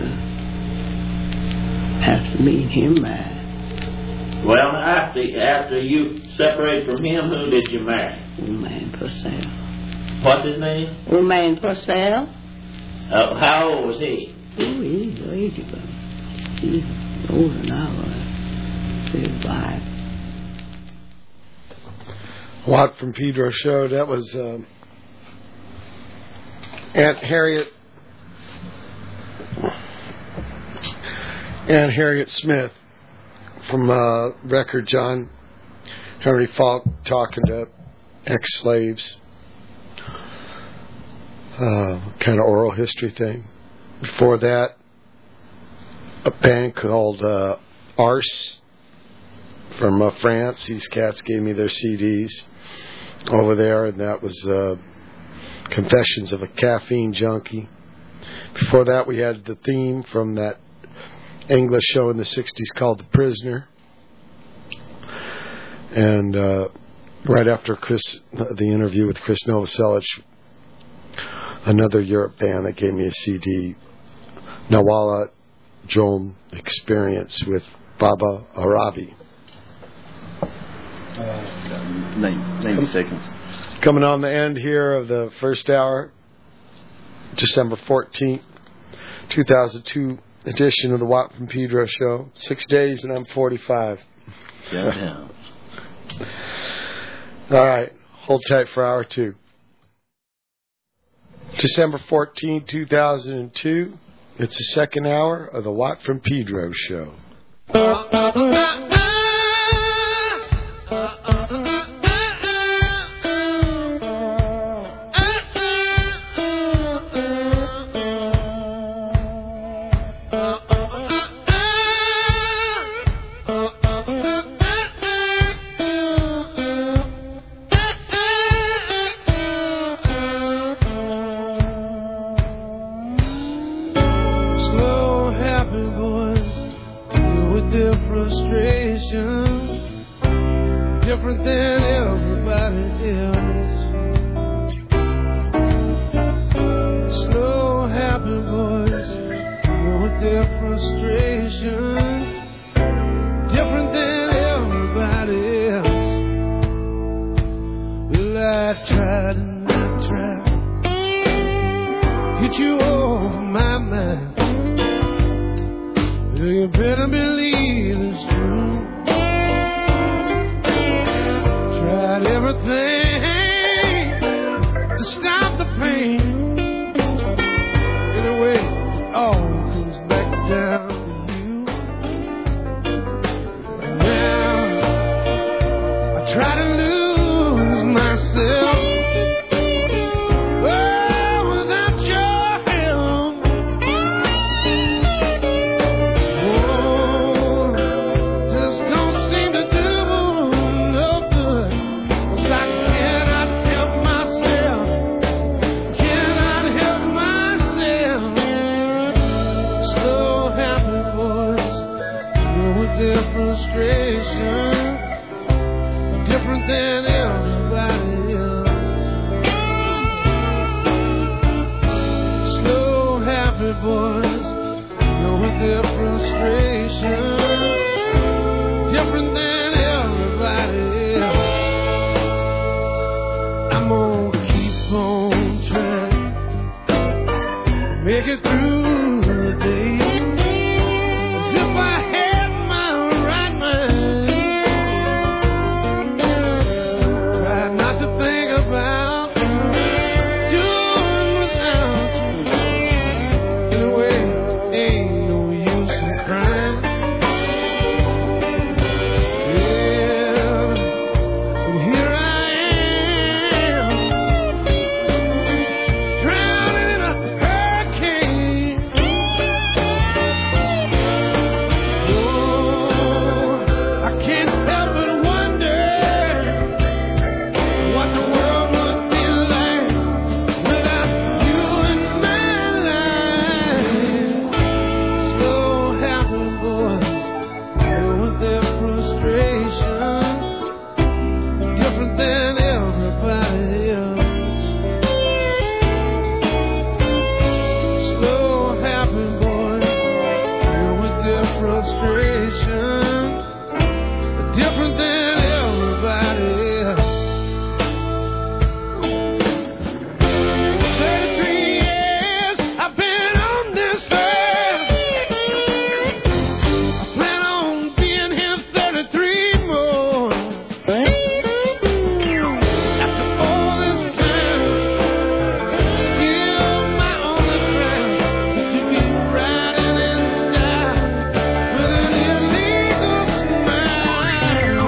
me and him married. Well, after you separated from him, who did you marry? Old man Purcell. What's his name? Old man Purcell. How old was he? Oh, he's age ago. He's older than I was. 35. Watt from Pedro show. That was Aunt Harriet Smith from record John Henry Falk talking to ex-slaves. Kind of oral history thing. Before that, a band called Arse from France. These cats gave me their CDs over there, and that was Confessions of a Caffeine Junkie. Before that, we had the theme from that English show in the 60s called The Prisoner. And right after the interview with Chris Novoselic, another Europe band that gave me a CD, Nawala Jom Experience with Baba Arabi. 90 seconds. Coming on the end here of the first hour, December 14th, 2002 edition of the Watt from Pedro show. 6 days and I'm 45. Yeah. All right, hold tight for hour 2. December 14, 2002. It's the second hour of the Watt from Pedro show. Different than everybody else. Slow, happy boys with their frustration. Different than everybody else. Well, I tried and I tried. Get you off my mind. Well, you better believe it's true. Everything to stop the pain. Anyway, it all comes back down to you. And now I try to lose myself. Oh, without your help. Oh, boys, with their frustration, different than everybody else. I'm gonna keep on trying, make it through the day, as if I had my right mind. Try not to think about doing without you. Anyway, ain't no use in crying. Yeah, and here I am, drowning in a hurricane. Oh, I can't help but wonder what the world would be like without you in my life. Slow happening boys, with their frustration, different than everybody else. Slow happening boys, with their frustration, different than everybody else. 33 years I've been on this earth. I plan on being here 33 more. After all this time, still my only plan is to be riding in style with an illegal smile.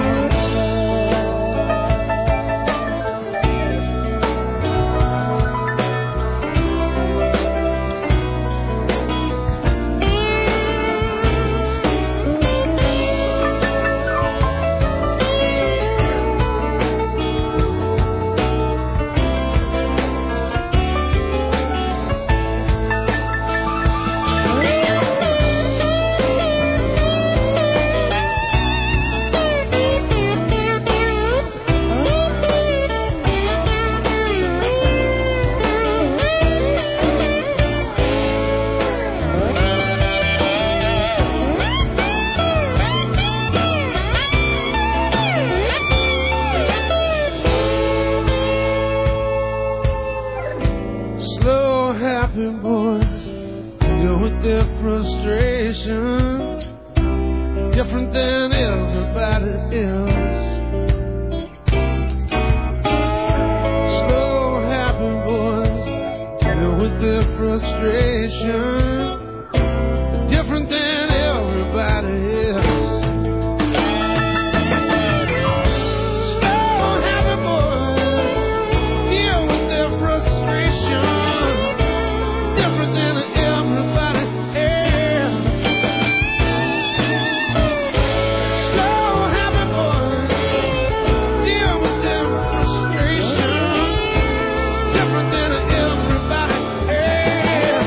Slow happening boys, with their frustration, different than everybody else. Slow happening boys, with their frustration, different than everybody else. Slow happening boys, deal with their frustration, different than everybody else. Slow happening boys, deal with their frustration, different than everybody else.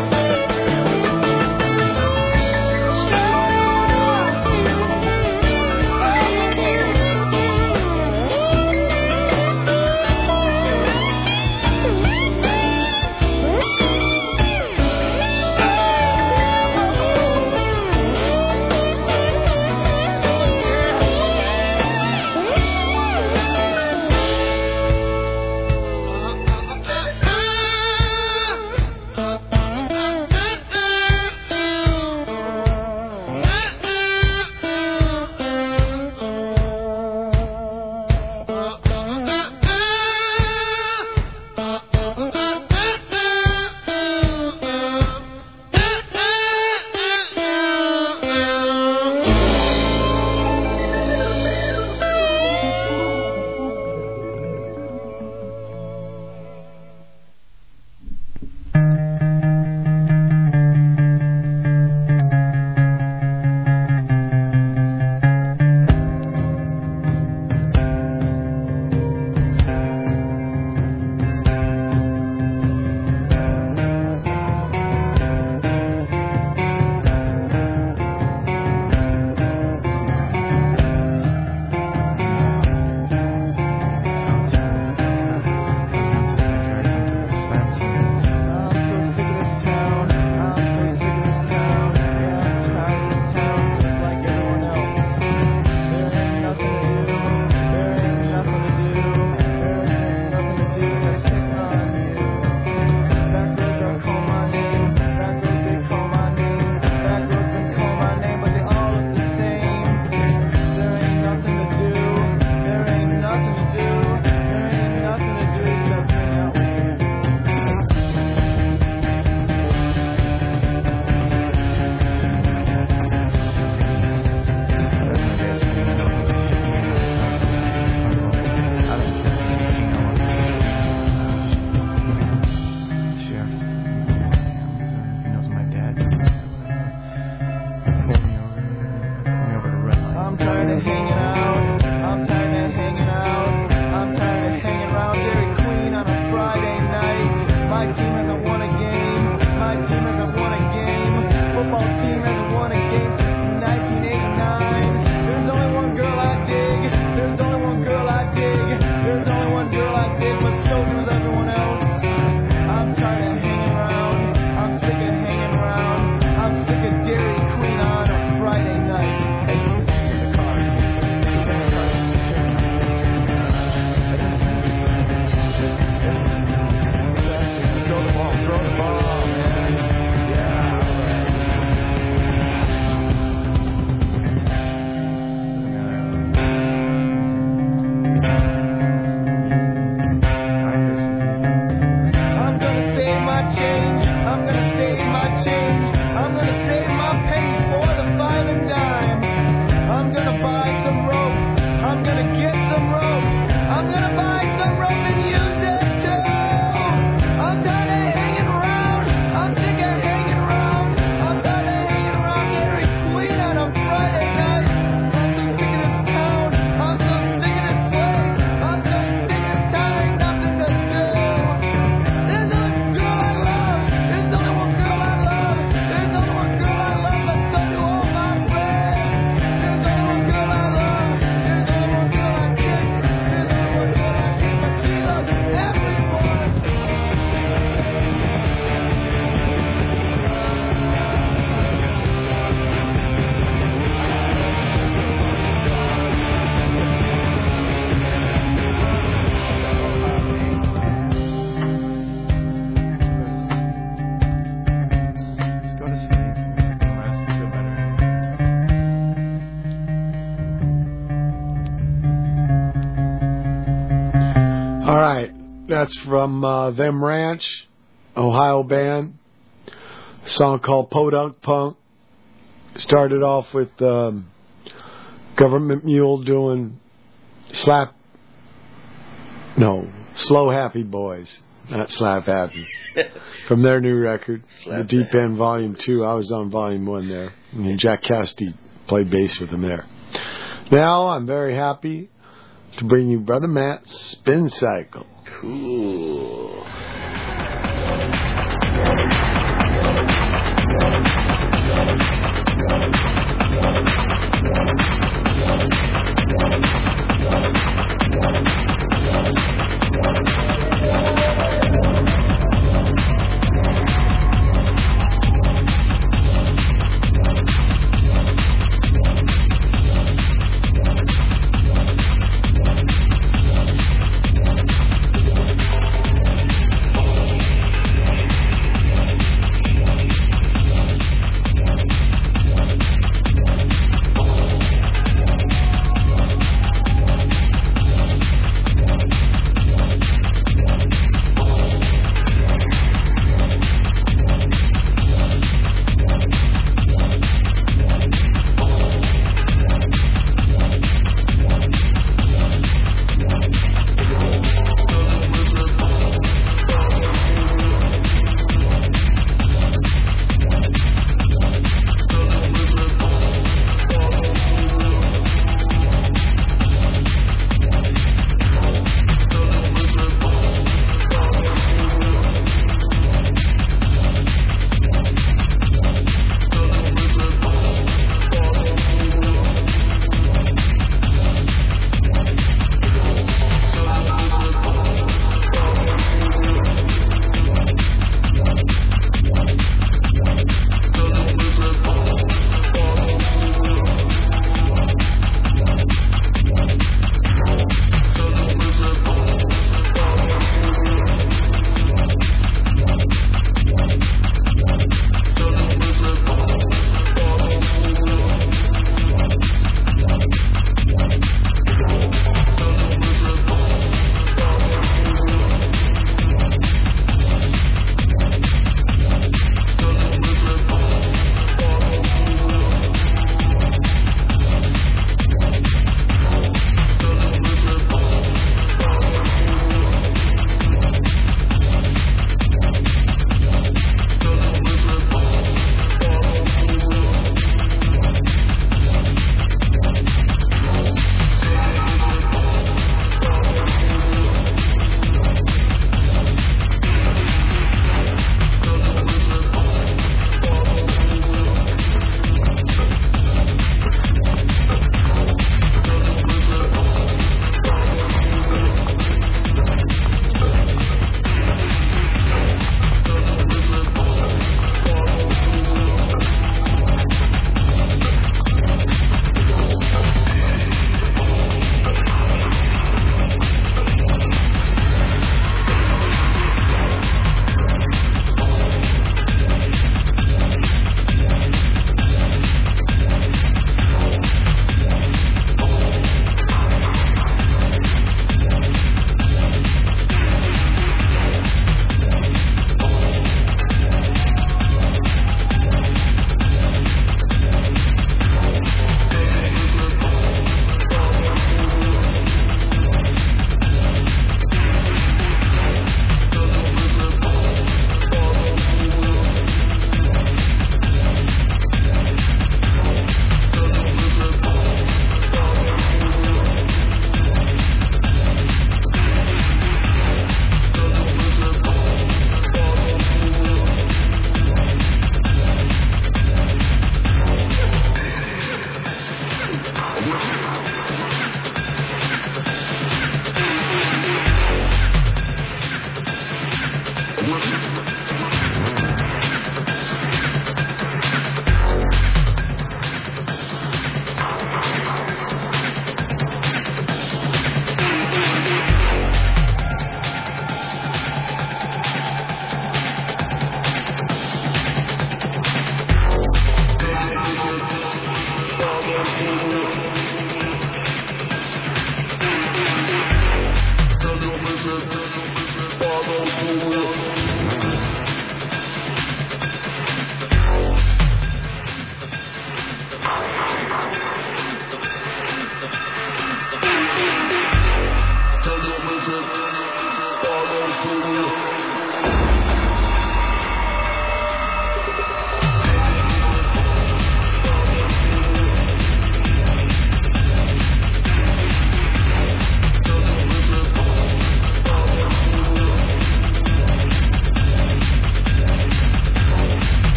My team hasn't won a game. My team hasn't won a game. Football team hasn't won a game since 1989. There's only one girl I dig. There's only one girl I dig. There's only one girl I dig, but so does everyone else. I'm tired of hanging around. I'm sick of hanging around. I'm sick of Dairy Queen on a Friday night. Hey, in the car. Throw the ball, man. Yeah, I'm gonna save my change. I'm gonna save my change. I'm gonna save my pennies for the 5 and dime. I'm gonna buy some rope. I'm gonna get some rope. I'm gonna buy some rope and use it too. I'm tired of hanging around. I'm sick of hanging around. I'm tired of hanging around Dairy Queen on a Friday night. I'm so sick of this town. I'm so sick of this place. I'm so sick of this town. Ain't nothing to do. There's only one girl I love. There's only one girl I love. There's only one girl I love, but so do all my friends. There's only one girl I love. There's only one girl I kiss. There's only one girl I kiss, but she loves everyone. Go to sleep. Feel better. All right, that's from Them Ranch, Ohio band. A song called Podunk Punk. Started off with Government Mule doing Slow Happy Boys, not Slap Happy. From their new record, The Deep End Volume 2. I was on Volume 1 there. And Jack Cassidy played bass with them there. Now I'm very happy to bring you Brother Matt's Spin Cycle. Cool.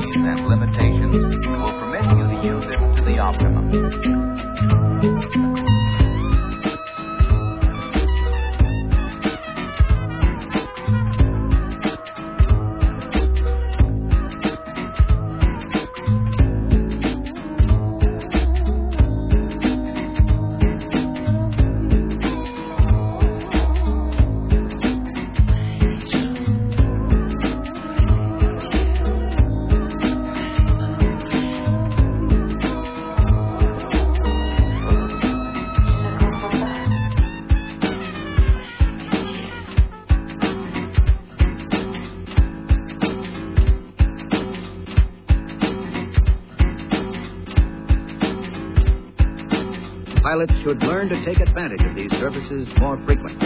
capabilities and limitations will permit you to use it to the optimum. Pilots should learn to take advantage of these services more frequently.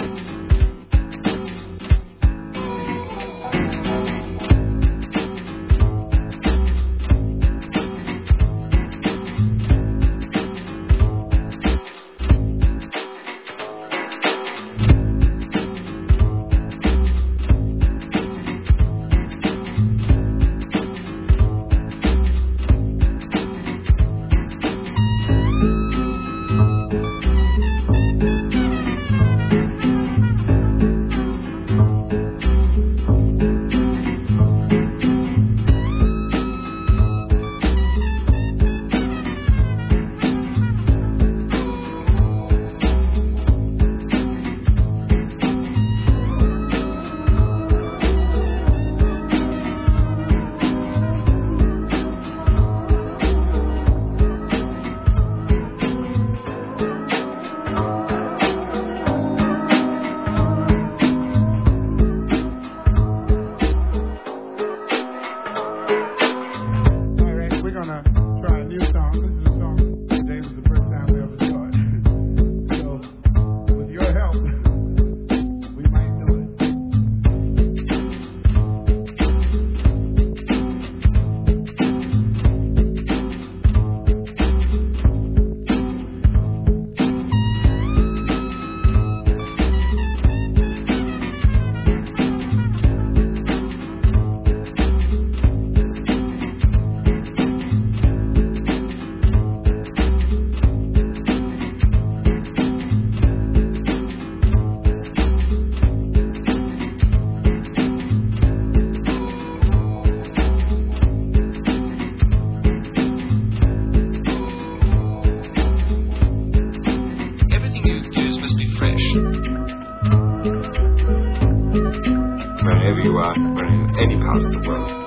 Wherever you are, any part of the world,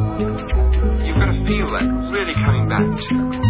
you've got to feel that really coming back to you.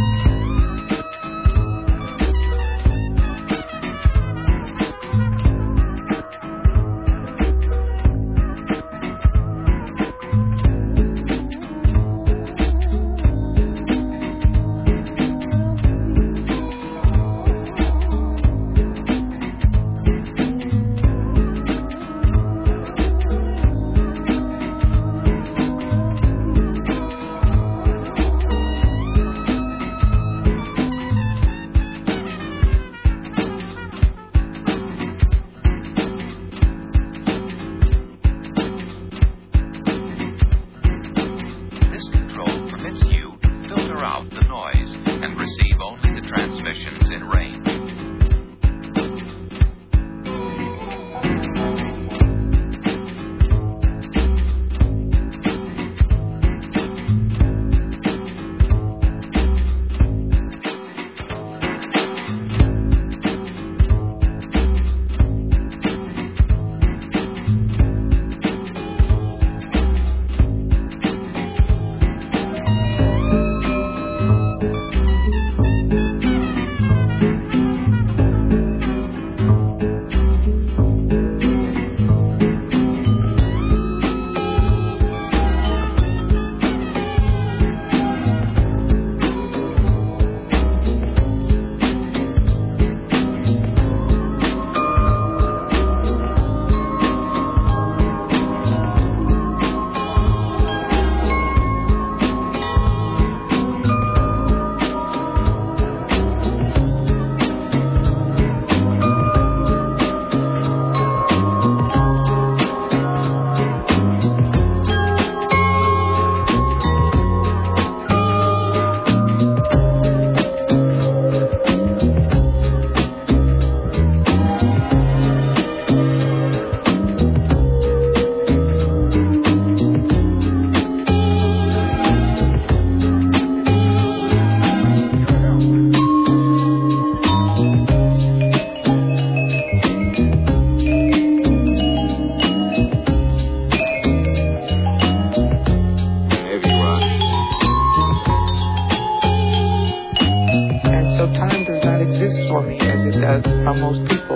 from most people.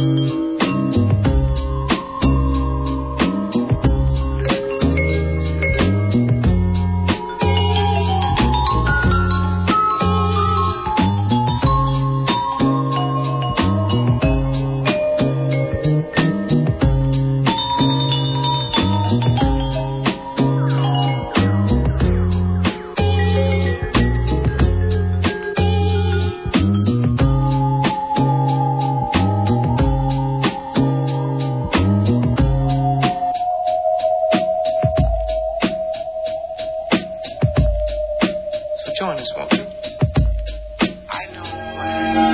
Join us, won't you? I know what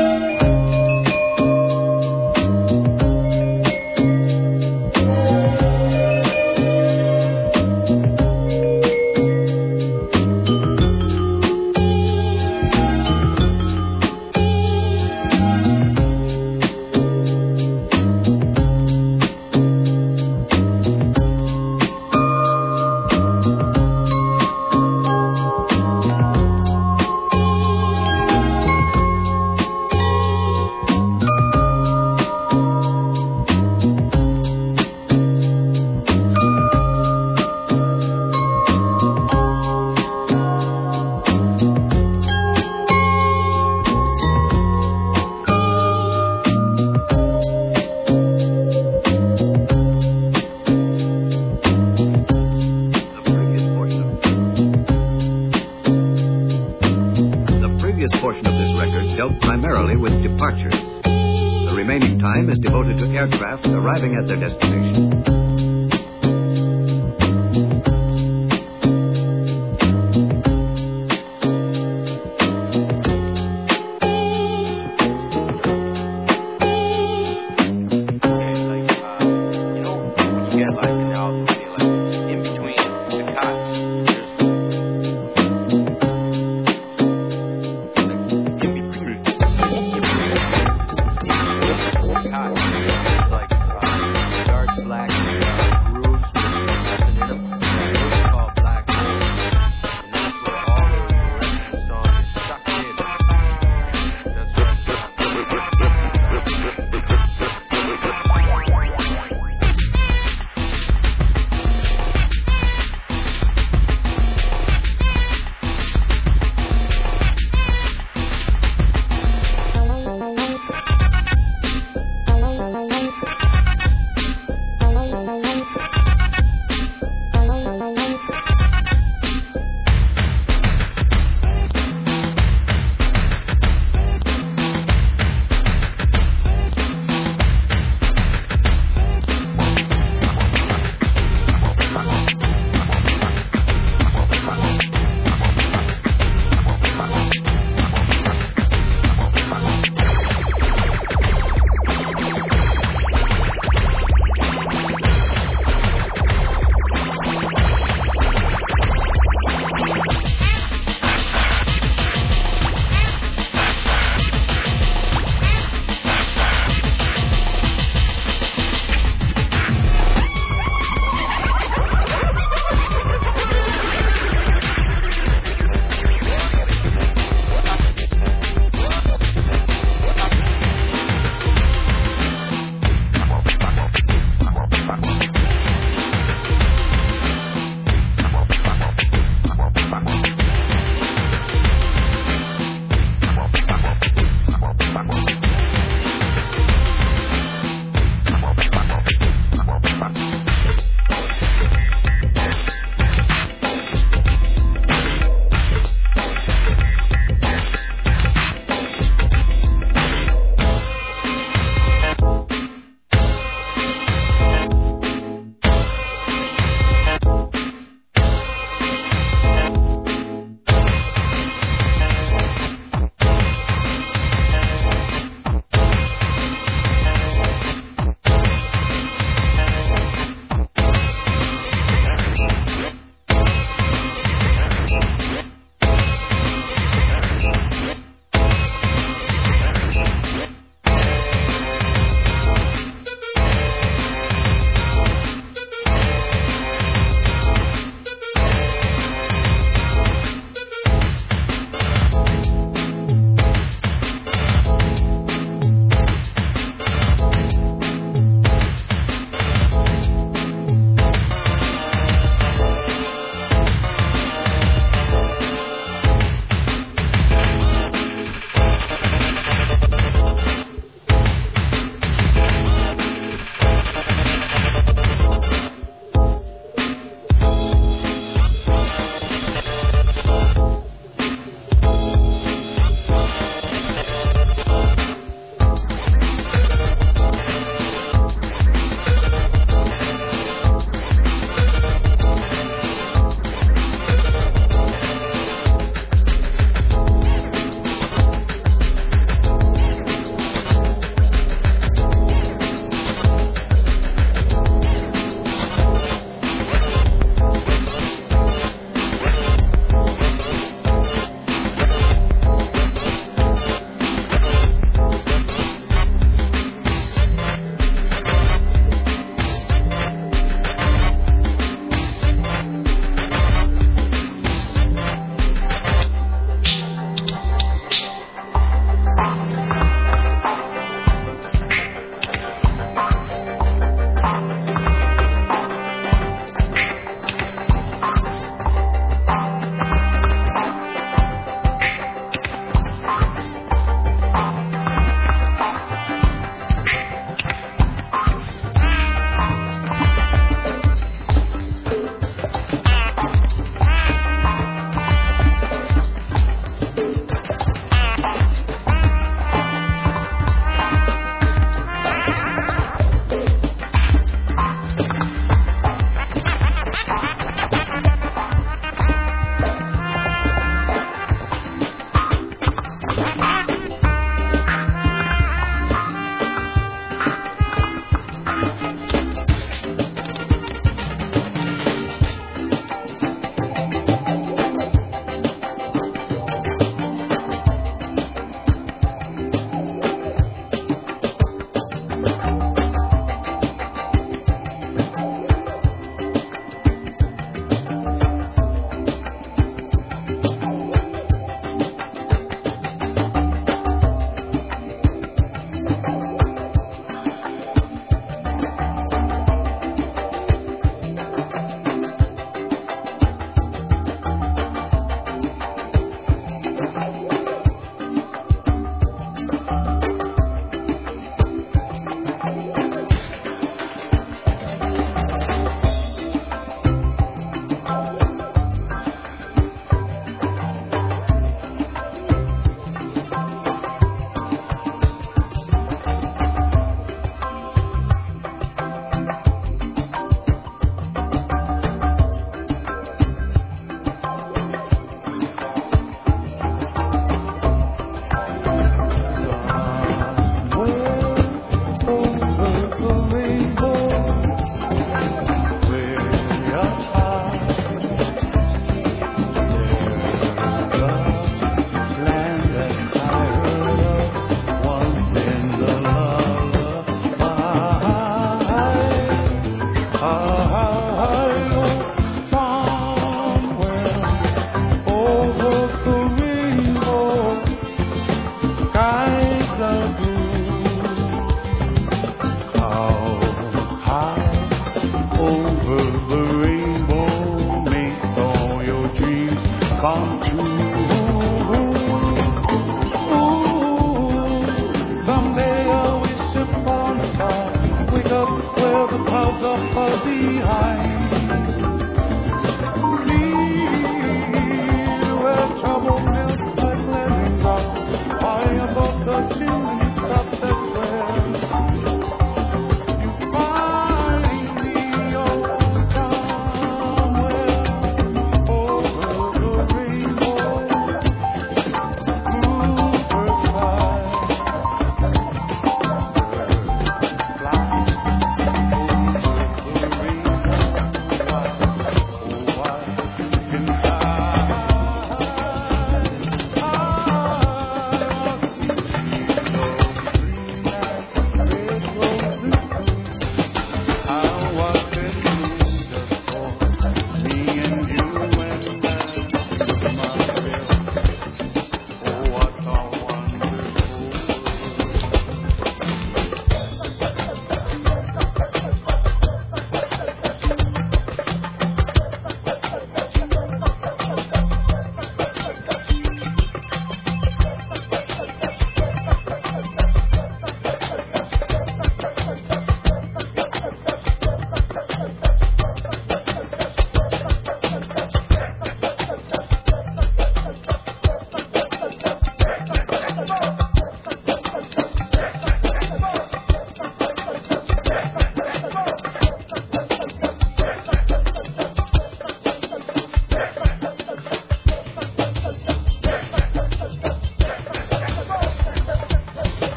is devoted to aircraft arriving at their destination. black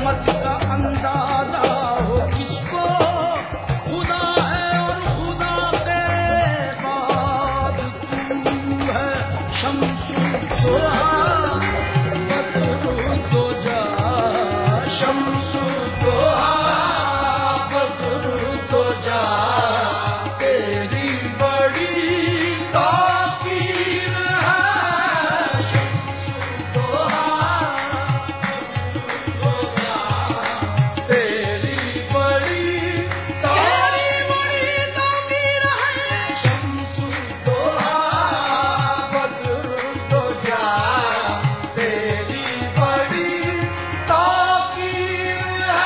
रहमत का अंदाजा हो किसको खुदा है और खुदा के बाद तू है शम्सुद्दोहा बदर तो जा शम्सुद्दोहा बदर तो जा तेरी बड़ी ताकीर है शम्सुद्दोहा तेरी बड़ी ताकीर है शम्सुद्दोहा बदर तो जा तेरी बड़ी ताकीर है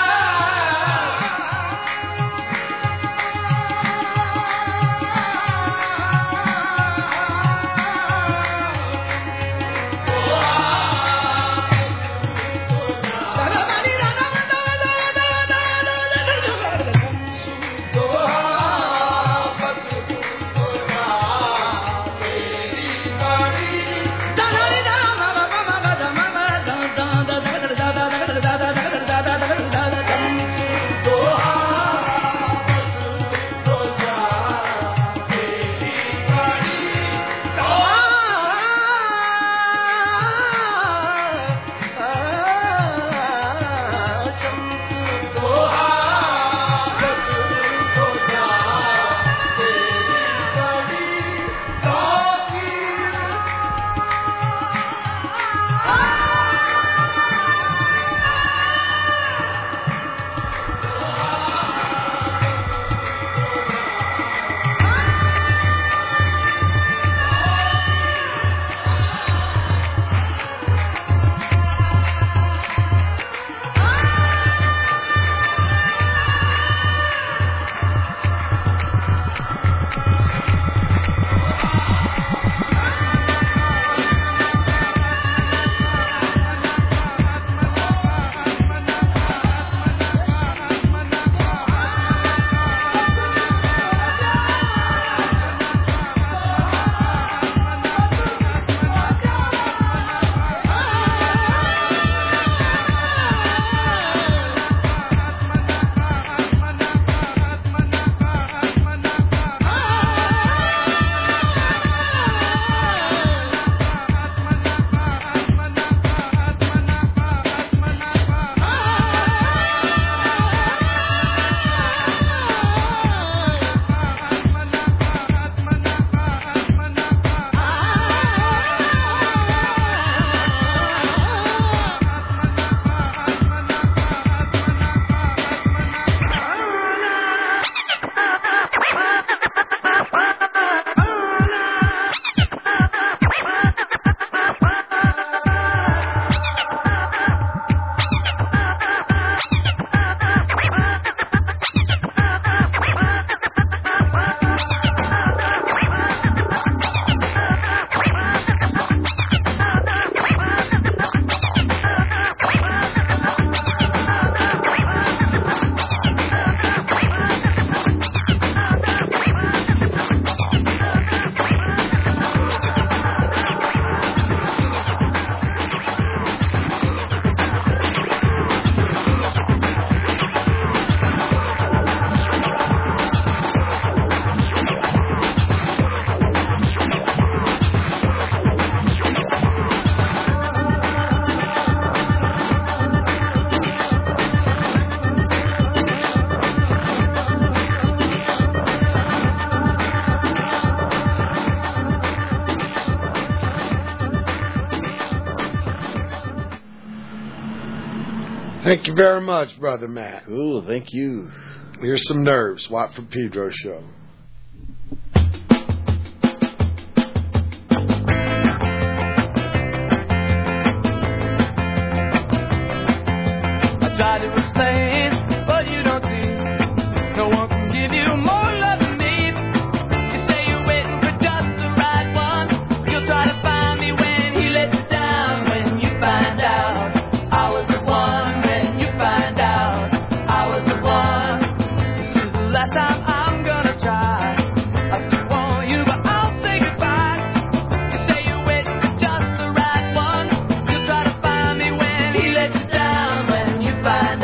Thank you very much, Brother Matt. Cool, thank you. Here's some nerves. Watt from Pedro show. I try to explain, but you don't see. No one can give you more love than me. You say you're waiting for just the right one. You'll try to find me when he lets you down. When you find out I was the one. When you find out I was the one. This is the last time I'm gonna try. I still want you, but I'll say goodbye. You say you're waiting for just the right one. You'll try to find me when he lets you down. When you find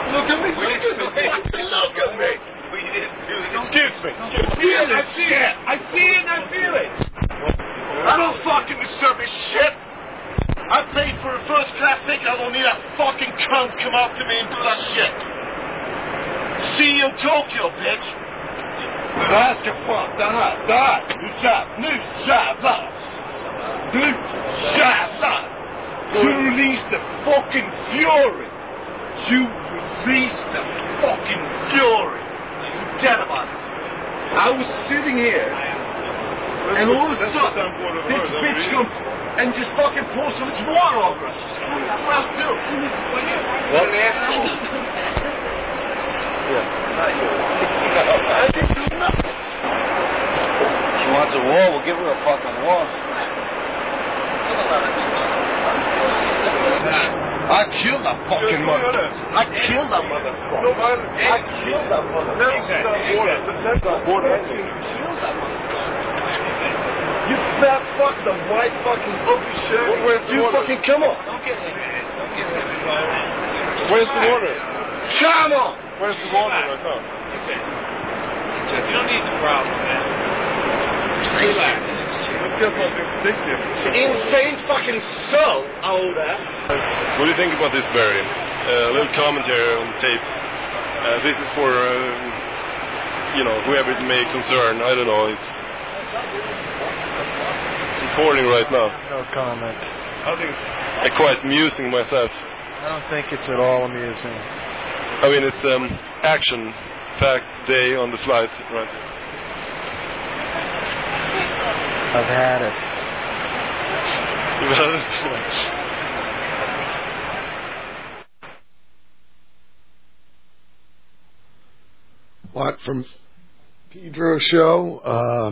Look at me. Look at me. Excuse me. I see it. I see it and I feel it. I don't fucking deserve this shit. I paid for a first class ticket. I don't need a fucking cunt come up to me and do that shit. See you in Tokyo, bitch. Jag ska fatta här. Nu jävlar. You release the fucking fury. You release the fucking fury. Forget about it. I was sitting here, and all of a sudden, this bitch comes and just fucking pours so much water over us. Well, too. What an asshole. I didn't do nothing. She wants a war, we'll give her a fucking war. I killed that fucking mother. I killed that motherfucker. I killed that motherfucker. That's not water. You fat fuck, the white fucking ugly shit. You fucking come on. Where's the water? Come on. Where's the water right now? You don't need the problem, man. Relax. Let's get something sticky. Insane fucking soul, older. What do you think about this, Barry? A little commentary on the tape. This is for, whoever it may concern. I don't know. It's recording right now. No comment. I think it's quite amusing myself. I don't think it's at all amusing. I mean, it's action-packed day on the flight, right? I've had it. You've had it? Watt from Pedro show.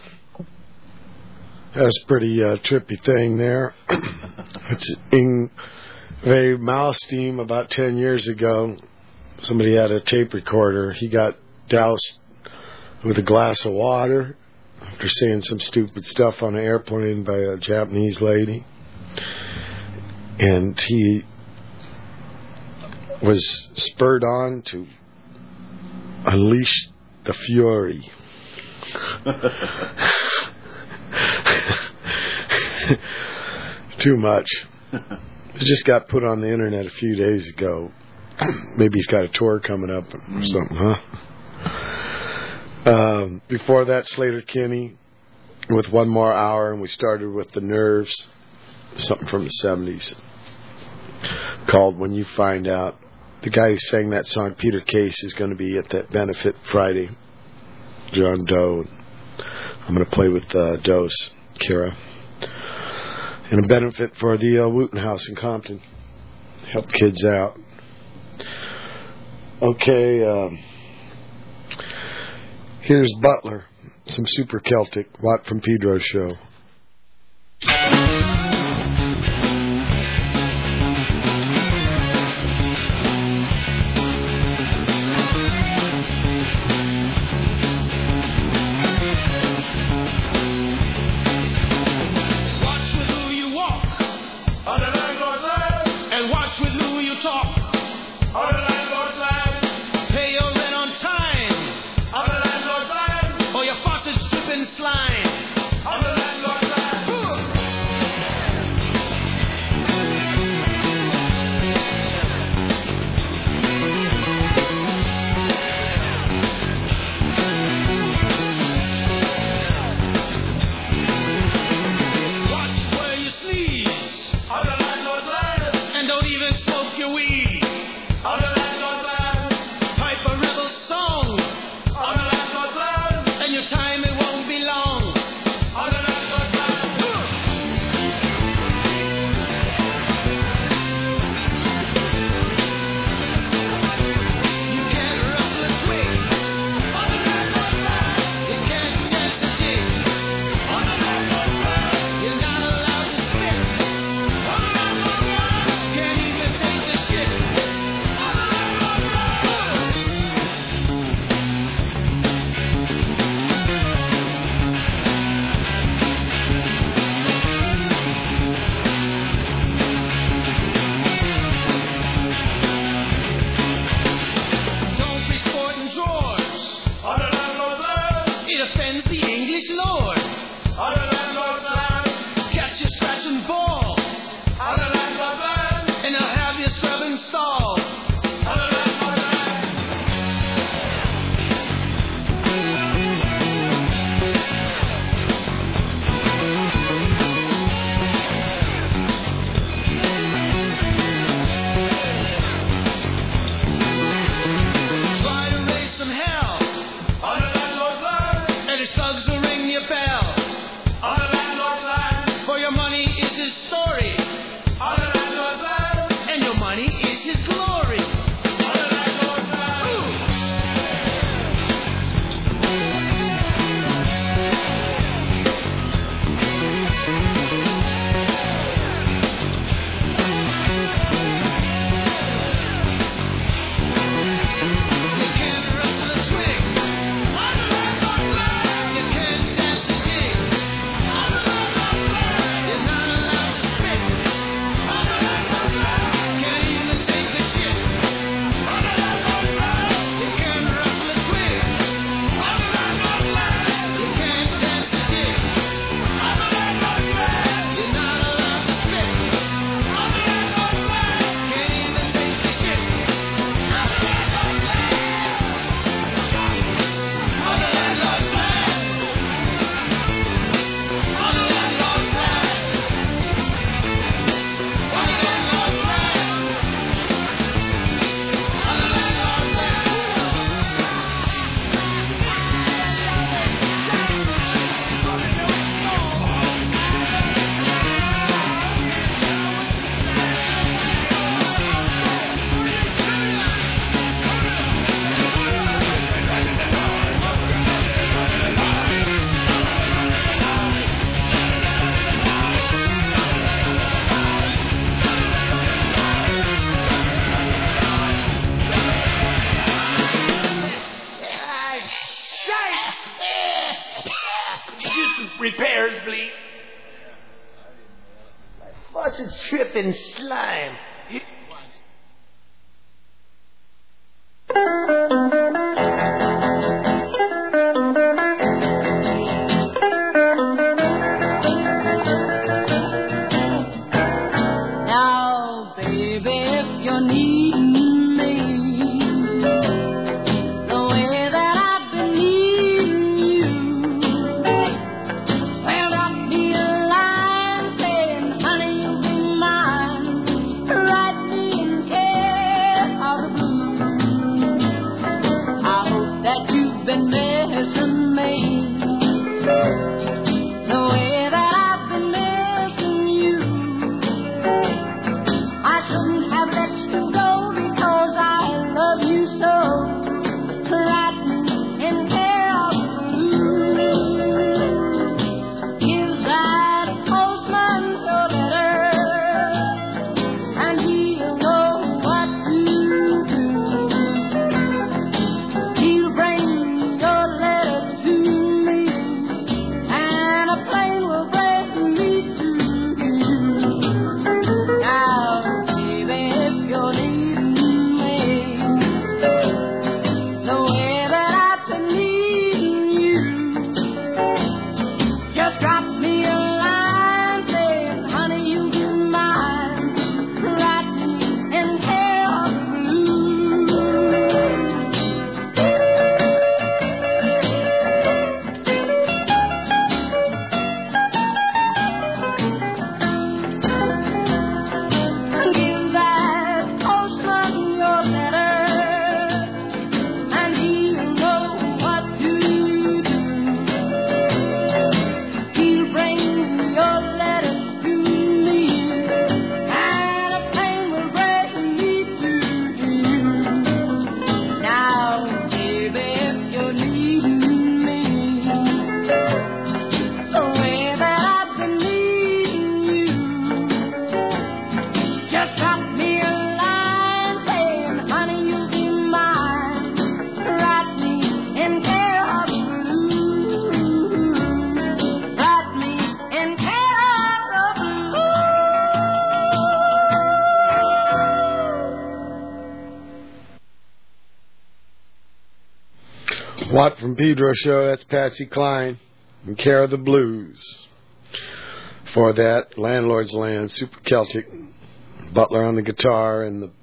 That's a pretty trippy thing there. It's in Yngwie Malmsteen about 10 years ago. Somebody had a tape recorder. He got doused with a glass of water after saying some stupid stuff on an airplane by a Japanese lady. And he was spurred on to unleash the fury. Too much. It just got put on the internet a few days ago. Maybe he's got a tour coming up or something, huh? Before that, Sleater-Kinney with One More Hour, and we started with The Nerves, something from the 70s, called When You Find Out. The guy who sang that song, Peter Case, is going to be at that benefit Friday, John Doe. I'm going to play with Doe's, Kira. And a benefit for the Wooten House in Compton. Help kids out. Okay, here's Butler, some Super Celtic, Watt from Pedro show. Slime. On the landlord It offends the English lord. On the landlord's land. Catch you scratch and ball. On the landlord's land. And I'll have you scrubbing salt. On the landlord's land. Slugs will ring your bell. On the landlord's land. For your money is his story. On the landlord's land. And your money is his glory. On the landlord's land. You can't rustle a twig. On the landlord's land. You can't dance a jig. On the landlord's land. You're not allowed to spit. On the landlord's land. Can't even take a shit. On the landlord's land. You can't rustle a twig. On the landlord's land. You can't dance a jig. On the landlord's land. You're not allowed to spit. On the landlord's land. Can't even take a shit. On the landlord's land. On the landlord's land. On the landlord's land. On the landlord's land. On the landlord's Repairs, please. Faucet's tripping slime. Now, baby, if you're needing me the way that I've been needing you, well, drop me a line saying, honey, you'll be mine. Write me in care of the blues. I hope that you've been missing me the way that I've been missing you. I shouldn't have let you go because I love you so. Writing in care of the blues. Give that postman your letter, and he'll know what to do. He'll bring your Watt from Pedro show, that's Patsy Cline and Care of the Blues. For that, Landlord's Land, Super Celtic, Butler on the guitar, and the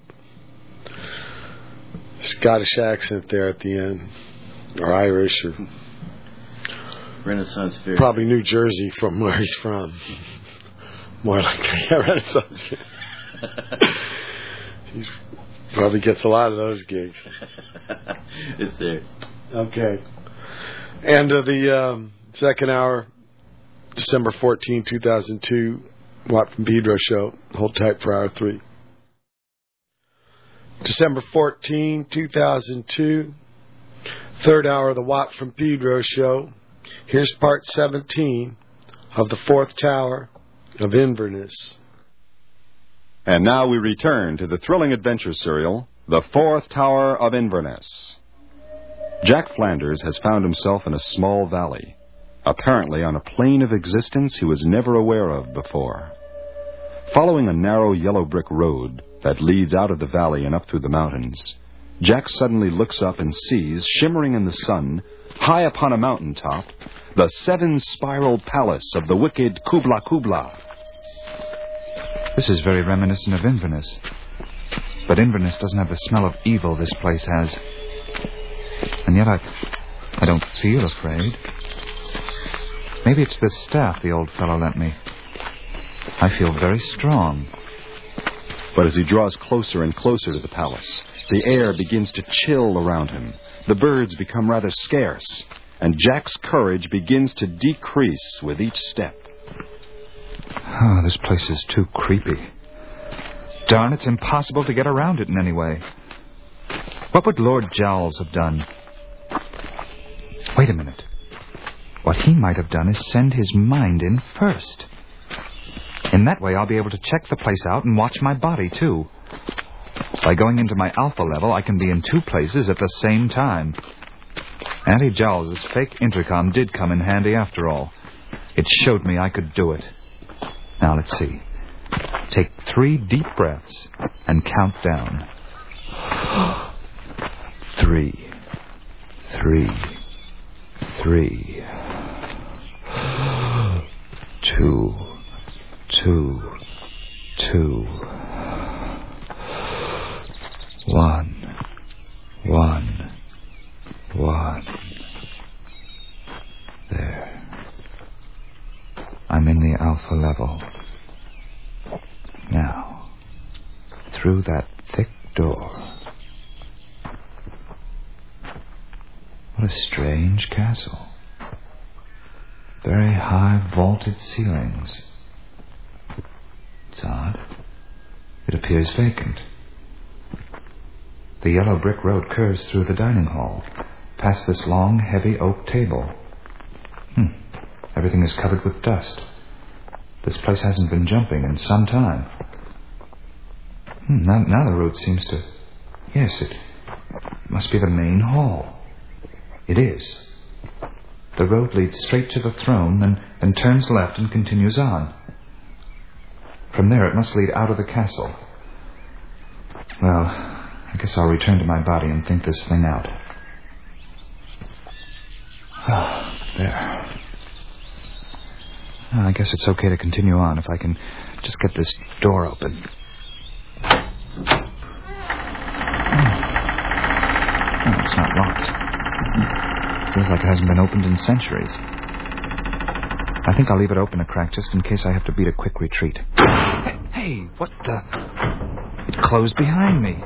Scottish accent there at the end, or Irish, or Renaissance Fair. Probably New Jersey from where he's from. More like Renaissance Fair. He probably gets a lot of those gigs. It's there. Okay. And the second hour, December 14, 2002, Watt from Pedro show. Hold tight for hour 3. December 14, 2002, third hour of the Watt from Pedro show. Here's part 17 of the Fourth Tower of Inverness. And now we return to the thrilling adventure serial, The Fourth Tower of Inverness. Jack Flanders has found himself in a small valley, apparently on a plane of existence he was never aware of before. Following a narrow yellow brick road that leads out of the valley and up through the mountains, Jack suddenly looks up and sees, shimmering in the sun, high upon a mountaintop, the 7-spiral palace of the wicked Kubla Kubla. This is very reminiscent of Inverness. But Inverness doesn't have the smell of evil this place has. And yet I don't feel afraid. Maybe it's this staff the old fellow lent me. I feel very strong. But as he draws closer and closer to the palace, the air begins to chill around him. The birds become rather scarce, and Jack's courage begins to decrease with each step. Oh, this place is too creepy. Darn, it's impossible to get around it in any way. What would Lord Jowls have done? Wait a minute. What he might have done is send his mind in first. In that way, I'll be able to check the place out and watch my body, too. By going into my alpha level, I can be in 2 places at the same time. Auntie Jowls' fake intercom did come in handy after all. It showed me I could do it. Now, let's see. Take 3 deep breaths and count down. 3. 3. 3. 2. 2. 2. 1. 1. 1. There. I'm in the alpha level. Now, through that thick door. What a strange castle. Very high vaulted ceilings. It's odd. It appears vacant. The yellow brick road curves through the dining hall, past this long, heavy oak table. Everything is covered with dust. This place hasn't been jumping in some time. Now the road seems to... Yes, it must be the main hall. It is. The road leads straight to the throne, then turns left and continues on. From there it must lead out of the castle. Well, I guess I'll return to my body and think this thing out. There. I guess it's okay to continue on if I can just get this door open. Oh, it's not locked. Feels like it hasn't been opened in centuries. I think I'll leave it open a crack just in case I have to beat a quick retreat. Hey, what the... It closed behind me.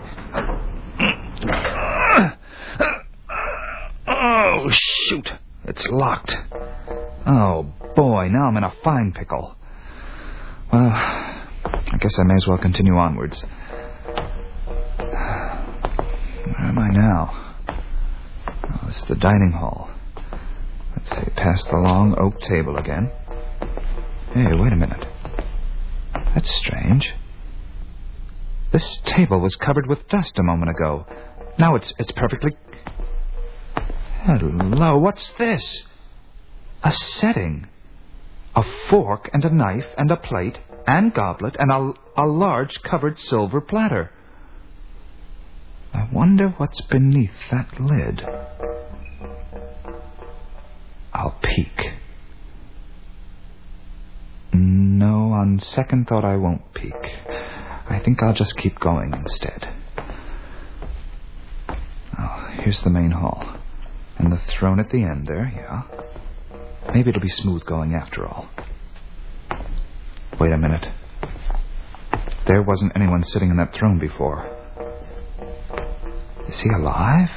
Oh, shoot. It's locked. Oh, boy, now I'm in a fine pickle. Well, I guess I may as well continue onwards. Where am I now? Oh, this is the dining hall. Let's see, past the long oak table again. Hey, wait a minute. That's strange. This table was covered with dust a moment ago. Now it's perfectly... Hello, what's this? A setting. A fork and a knife and a plate and goblet and a large covered silver platter. I wonder what's beneath that lid. peek. No, on second thought, I won't peek. I think I'll just keep going instead. Oh, here's the main hall. And the throne at the end there, yeah. Maybe it'll be smooth going after all. Wait a minute. There wasn't anyone sitting in that throne before. Is he alive?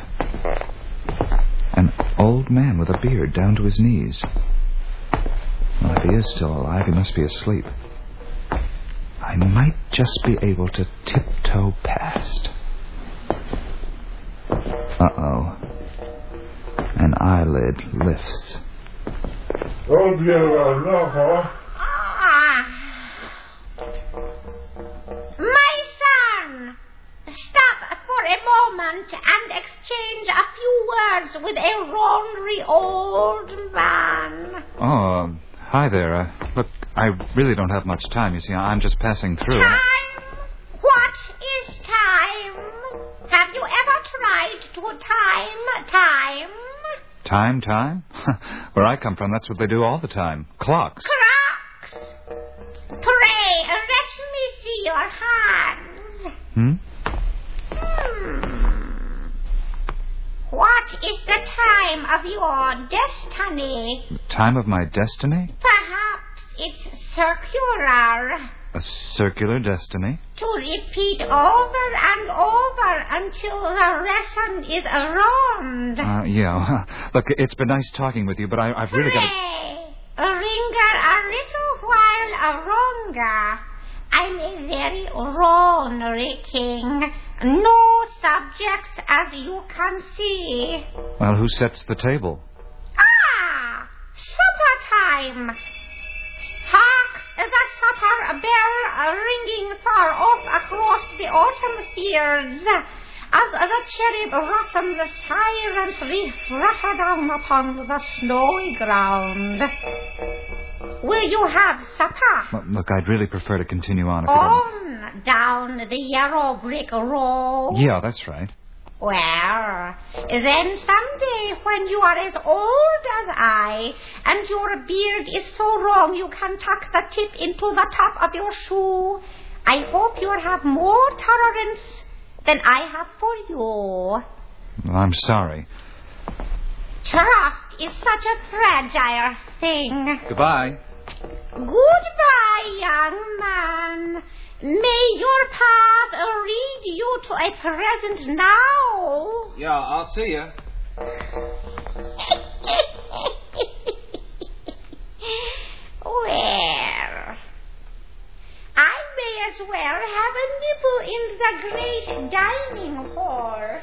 An old man with a beard down to his knees. Well, if he is still alive, he must be asleep. I might just be able to tiptoe past. Uh-oh. An eyelid lifts. Oh, dear, no, My son! Stop for a moment and exchange a few words with a ornery old man. Oh, hi there. Look, I really don't have much time, you see. I'm just passing through. Time? What is time? Have you ever tried to time time? Time? Where I come from, that's what they do all the time. Clocks. Clocks? Pray, let me see your hands. What is the time of your destiny? The time of my destiny? Perhaps it's circular. A circular destiny? To repeat over and over until the lesson is round. Yeah. Look, it's been nice talking with you, but I've really got to... A ringer a little while a wronger. I'm a very ornery king. No subjects, as you can see. Well, who sets the table? Ah! Supper time! Hark! The supper bell ringing far off across the autumn fields. As the cherry blossoms, the sirens reflutter down upon the snowy ground. Will you have supper? Well, look, I'd really prefer to continue on if you On down the yellow brick road. Yeah, that's right. Well, then someday when you are as old as I, and your beard is so long you can tuck the tip into the top of your shoe, I hope you'll have more tolerance than I have for you. Well, I'm sorry. Trust is such a fragile thing. Goodbye. Goodbye, young man. May your path lead you to a present now. Yeah, I'll see you. Well, I may as well have a nibble in the great dining hall.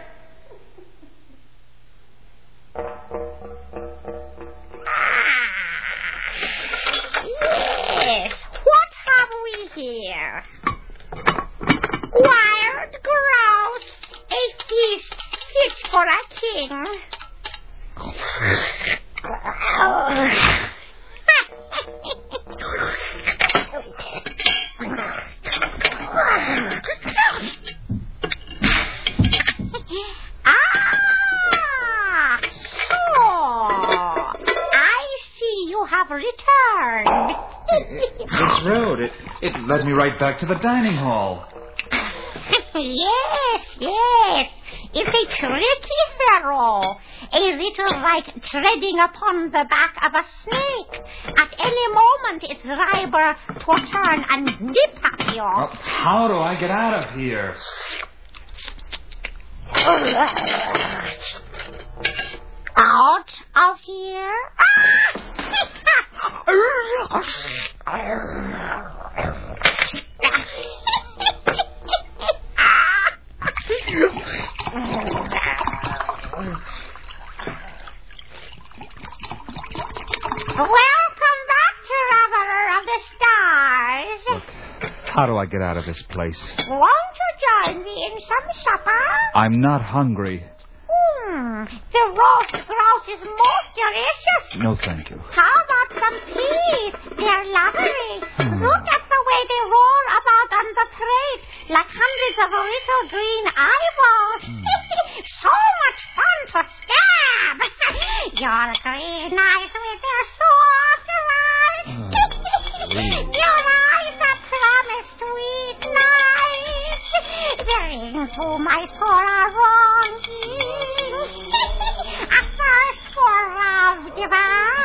Yes, what have we here? Wild grouse, a feast fit for a king. Returned. This road, it led me right back to the dining hall. Yes. It's a tricky fellow. A little like treading upon the back of a snake. At any moment, it's liable to turn and nip at you. Well, how do I get out of here? Out of here? Welcome back, traveler of the stars. Look, how do I get out of this place? Won't you join me in some supper? I'm not hungry. The roast grouse is most delicious. No, thank you. How about some peas? They're lovely. Look at the way they roll about on the plate, like hundreds of little green eyeballs. So much fun to stab. You're green eyes with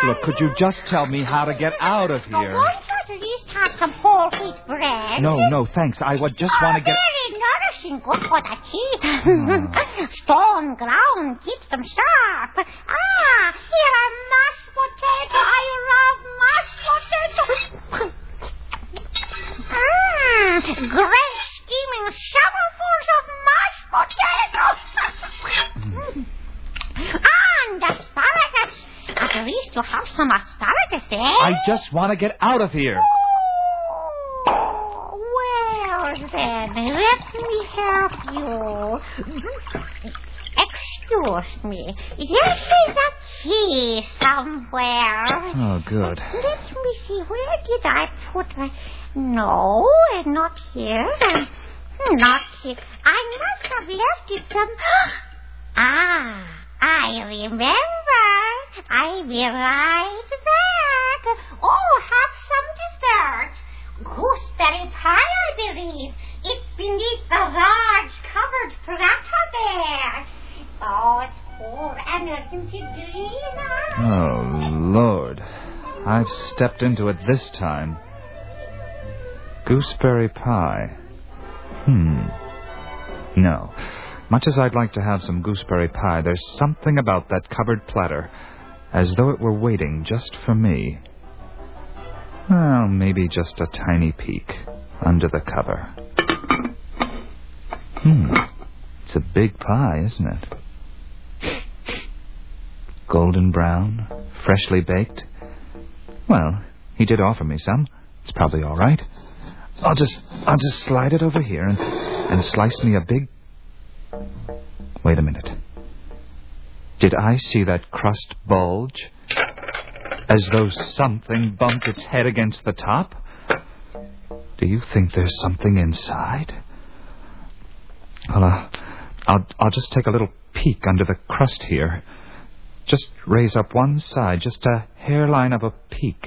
Look, could you just tell me how to get out of Well, here? won't you at least have some whole wheat bread? No, thanks. I would just want to get... Very nourishing, good for the teeth. Stone ground keeps them sharp. Here are mashed potato. I love mashed potato. Great steaming shovelfuls of mashed potato. And asparagus. At least you have some asparagus, eh? I just want to get out of here. Well, then, let me help you. Excuse me. There is a key somewhere. Oh, good. Let me see. Where did I put my... No, not here. Not here. I must have left it some... I remember. I'll be right back. Oh, have some dessert. Gooseberry pie, I believe. It's beneath the large covered platter there. Oh, it's cool and isn't it green? Oh, Lord. I've stepped into it this time. Gooseberry pie. No. Much as I'd like to have some gooseberry pie, there's something about that covered platter, as though it were waiting just for me. Well, maybe just a tiny peek under the cover. It's a big pie, isn't it? Golden brown, freshly baked. Well, he did offer me some. It's probably all right. I'll just slide it over here and slice me a big... Wait a minute. Did I see that crust bulge? As though something bumped its head against the top? Do you think there's something inside? Well, I'll just take a little peek under the crust here. Just raise up one side, just a hairline of a peak.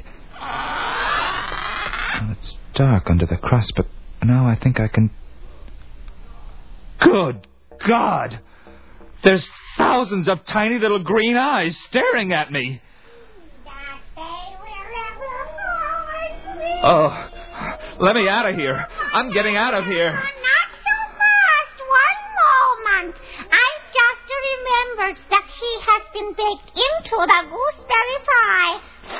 Well, it's dark under the crust, but now I think I can... Good God! There's thousands of tiny little green eyes staring at me. Oh, let me out of here. I'm getting out of here. Not so fast. One moment. I just remembered that he has been baked into the gooseberry pie.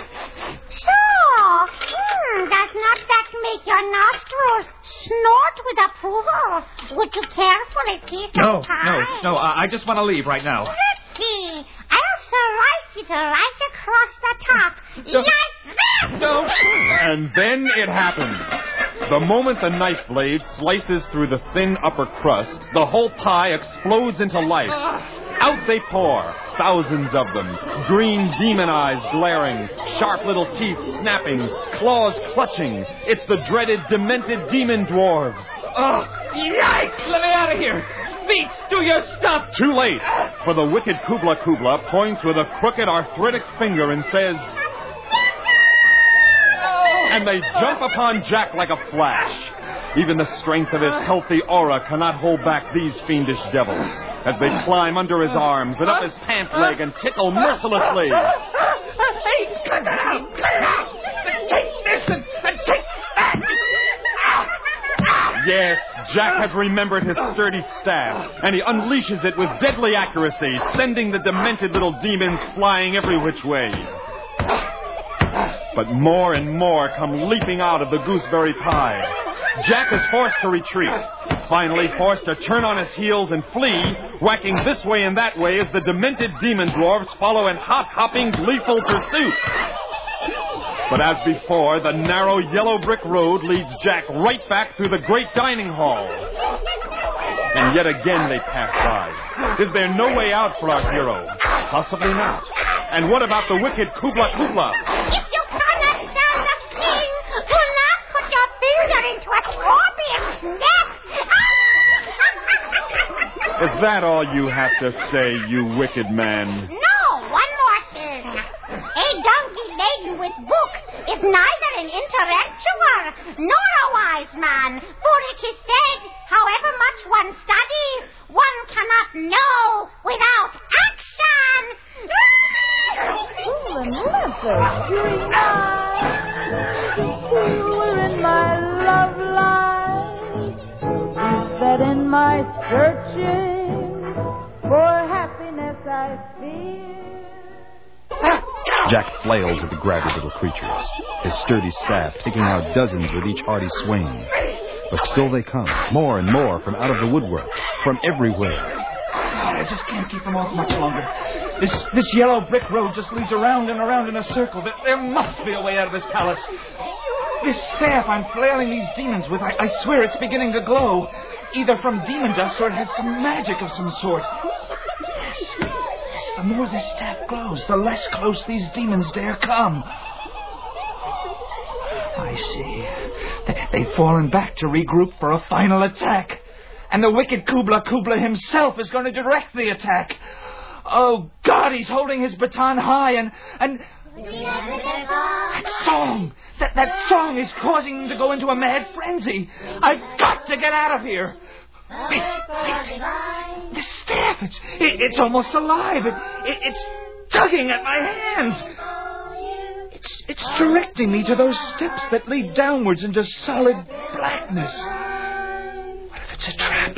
So, does not that make your nostrils snort with approval? Would you care for a piece of pie? No, I just want to leave right now. Let's see. I'll slice it right across the top. Like this. Don't. And then it happens. The moment the knife blade slices through the thin upper crust, the whole pie explodes into life. Out they pour, thousands of them, green demon eyes glaring, sharp little teeth snapping, claws clutching. It's the dreaded, demented demon dwarves. Oh, yikes! Let me out of here! Feet, do your stuff! Too late, for the wicked Kubla Kubla points with a crooked arthritic finger and says... And they jump upon Jack like a flash. Even the strength of his healthy aura cannot hold back these fiendish devils as they climb under his arms and up his pant leg and tickle mercilessly. Hey, cut it out! Cut it out! Take this and take that! Yes, Jack has remembered his sturdy staff, and he unleashes it with deadly accuracy, sending the demented little demons flying every which way. But more and more come leaping out of the gooseberry pie. Jack is forced to retreat, finally forced to turn on his heels and flee, whacking this way and that way as the demented demon dwarves follow in hop-hopping, gleeful pursuit. But as before, the narrow yellow brick road leads Jack right back through the great dining hall. And yet again they pass by. Is there no way out for our hero? Possibly not. And what about the wicked Kubla Kubla? If you cannot stand the sting, do not put your finger into a scorpion's neck. Is that all you have to say, you wicked man? No, one more thing. A donkey laden with books is neither an intellectual nor a wise man. For it is said, however much one studies, one cannot know without action. Oh, another. wintry night, you were in my love life. You said in my searching for happiness I fear. Jack flails at the grabby little creatures, his sturdy staff taking out dozens with each hearty swing. But still they come, more and more from out of the woodwork, from everywhere. I just can't keep them off much longer. This yellow brick road just leads around and around in a circle. There must be a way out of this palace. This staff I'm flailing these demons with, I swear it's beginning to glow. Either from demon dust or it has some magic of some sort. Yes, the more this staff glows, the less close these demons dare come. I see. They've fallen back to regroup for a final attack. And the wicked Kubla Kubla himself is going to direct the attack. Oh, God, he's holding his baton high and that song! That song is causing him to go into a mad frenzy. I've got to get out of here. The staff, it's almost alive. It's tugging at my hands. It's directing me to those steps that lead downwards into solid blackness. What if it's a trap?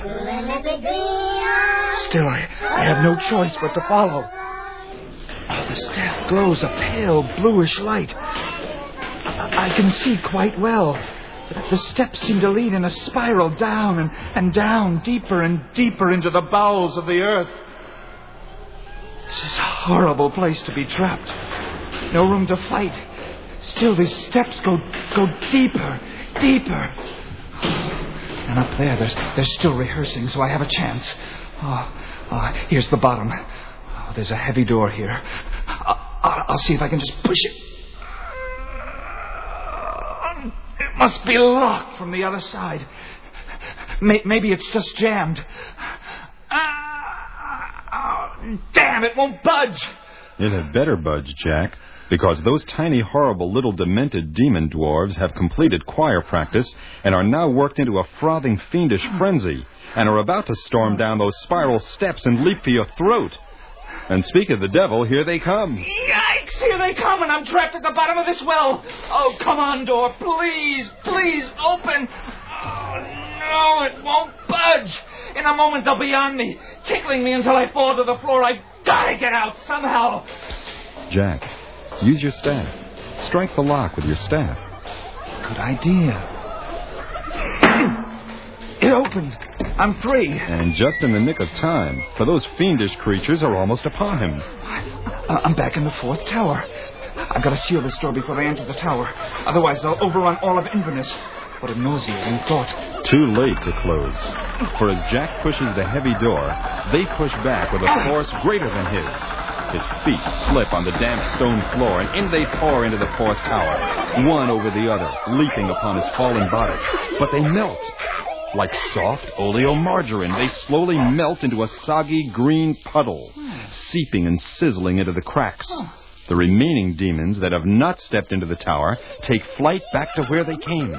Still, I have no choice but to follow. The staff glows a pale bluish light. I can see quite well. The steps seem to lead in a spiral down and down, deeper and deeper into the bowels of the earth. This is a horrible place to be trapped. No room to fight. Still, these steps go deeper, deeper. And up there, they're still rehearsing, so I have a chance. Here's the bottom. There's a heavy door here. I'll see if I can just push it. It must be locked from the other side. Maybe it's just jammed. Damn, it won't budge. It had better budge, Jack, because those tiny, horrible, little demented demon dwarves have completed choir practice and are now worked into a frothing, fiendish frenzy and are about to storm down those spiral steps and leap for your throat. And speak of the devil, here they come. Yikes, here they come, and I'm trapped at the bottom of this well. Oh, come on, door, please, please, open. Oh, no, it won't budge. In a moment, they'll be on me, tickling me until I fall to the floor. I've got to get out somehow. Jack, use your staff. Strike the lock with your staff. Good idea. It opened. I'm free. And just in the nick of time, for those fiendish creatures are almost upon him. I'm back in the fourth tower. I've got to seal this door before they enter the tower. Otherwise, they'll overrun all of Inverness. What a nauseating thought. Too late to close. For as Jack pushes the heavy door, they push back with a force greater than his. His feet slip on the damp stone floor, and in they pour into the fourth tower, one over the other, leaping upon his fallen body. But they melt. Like soft oleomargarine, they slowly melt into a soggy green puddle, seeping and sizzling into the cracks. The remaining demons that have not stepped into the tower take flight back to where they came.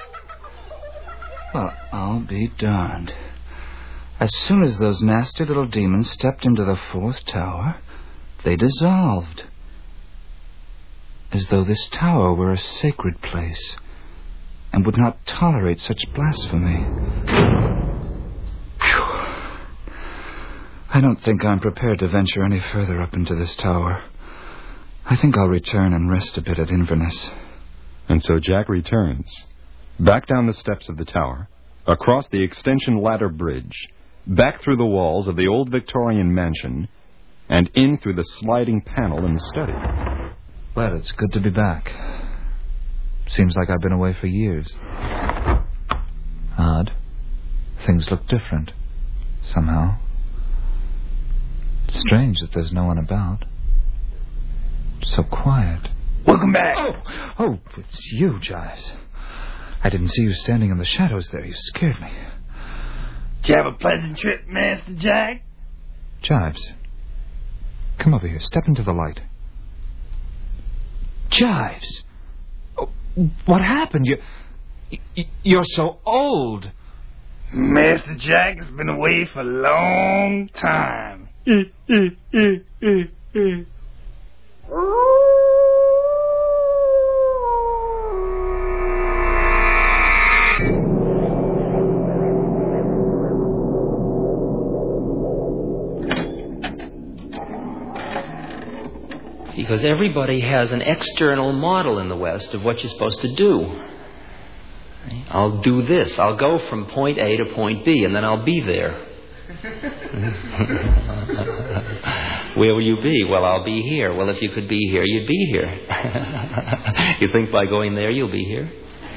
Well, I'll be darned. As soon as those nasty little demons stepped into the fourth tower, they dissolved. As though this tower were a sacred place and would not tolerate such blasphemy. Phew. I don't think I'm prepared to venture any further up into this tower. I think I'll return and rest a bit at Inverness. And so Jack returns, back down the steps of the tower, across the extension ladder bridge, back through the walls of the old Victorian mansion, and in through the sliding panel in the study. Well, it's good to be back. Seems like I've been away for years. Odd. Things look different, somehow. Strange that there's no one about. So quiet. Welcome back. Oh, it's you, Jives. I didn't see you standing in the shadows there. You scared me. Did you have a pleasant trip, Master Jack? Jives, come over here. Step into the light. Jives! Oh, what happened? You're so old. Master Jack has been away for a long time. Because everybody has an external model in the West of what you're supposed to do. I'll do this. I'll go from point A to point B, and then I'll be there. Where will you be? Well, I'll be here. Well, if you could be here, you'd be here. You think by going there you'll be here?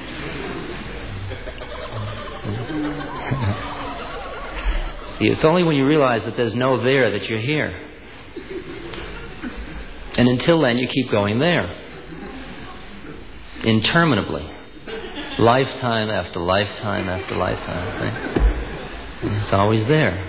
See, it's only when you realize that there's no there that you're here. And until then, you keep going there. Interminably. Lifetime after lifetime after lifetime. See? It's always there.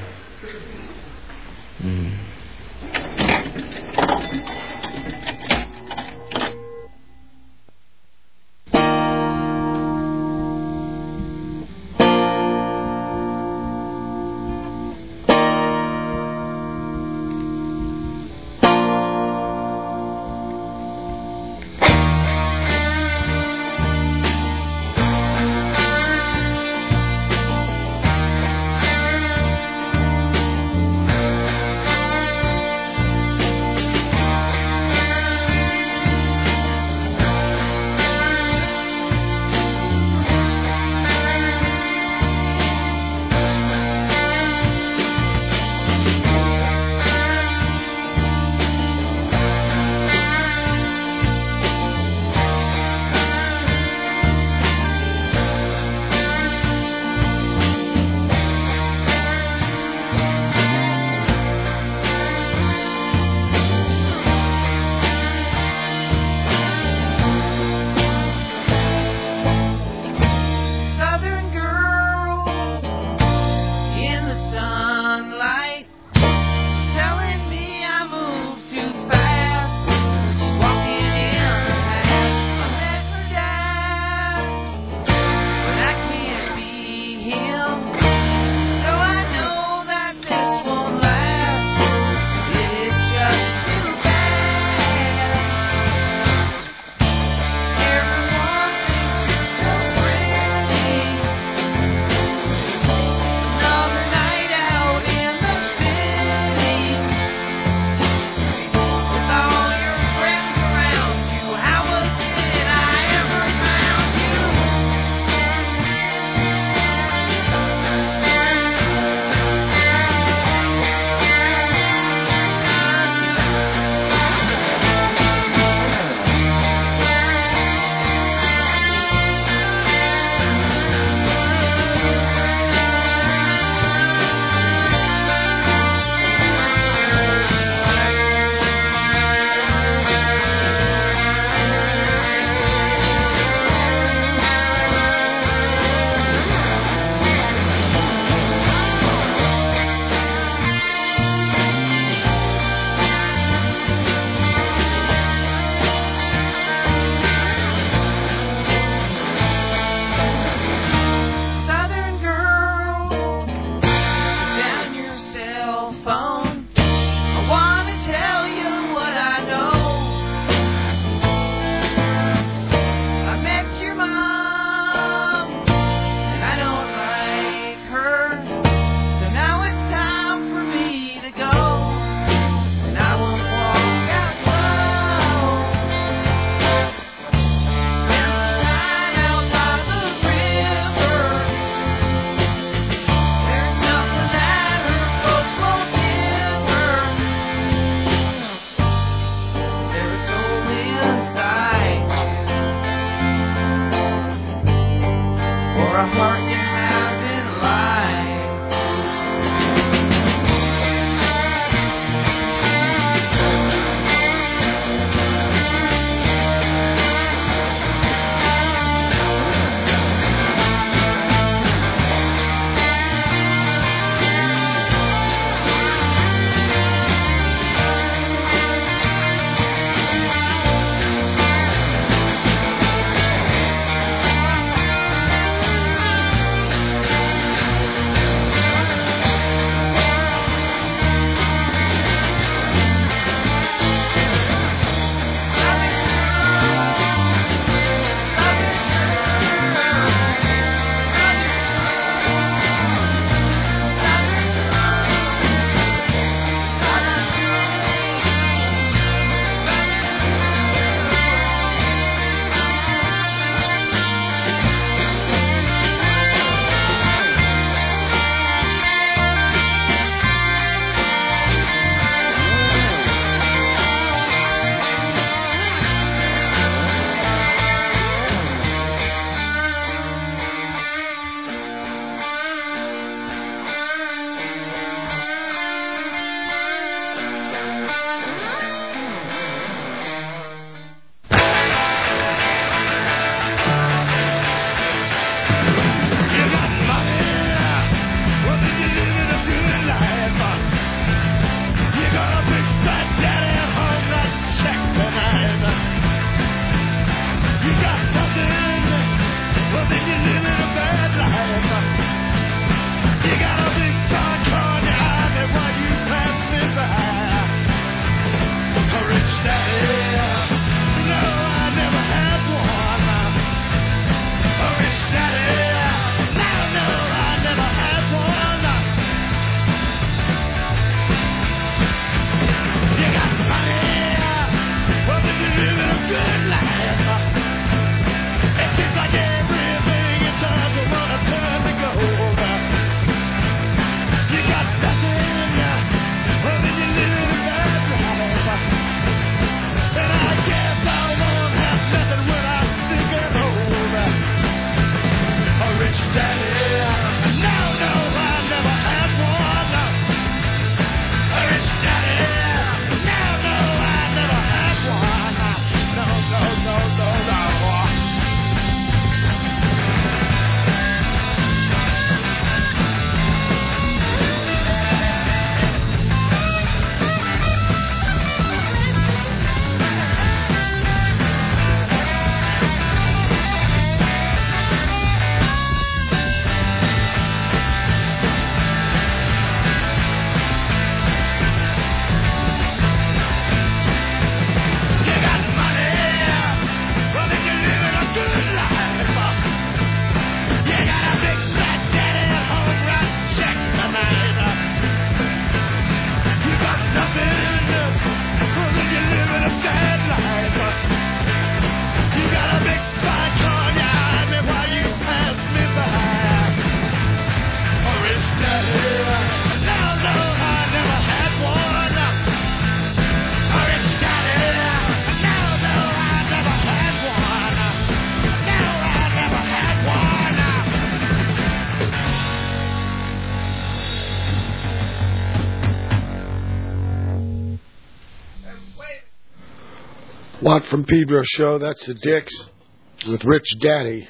Watt from Pedro show. That's the Dicks with Rich Daddy.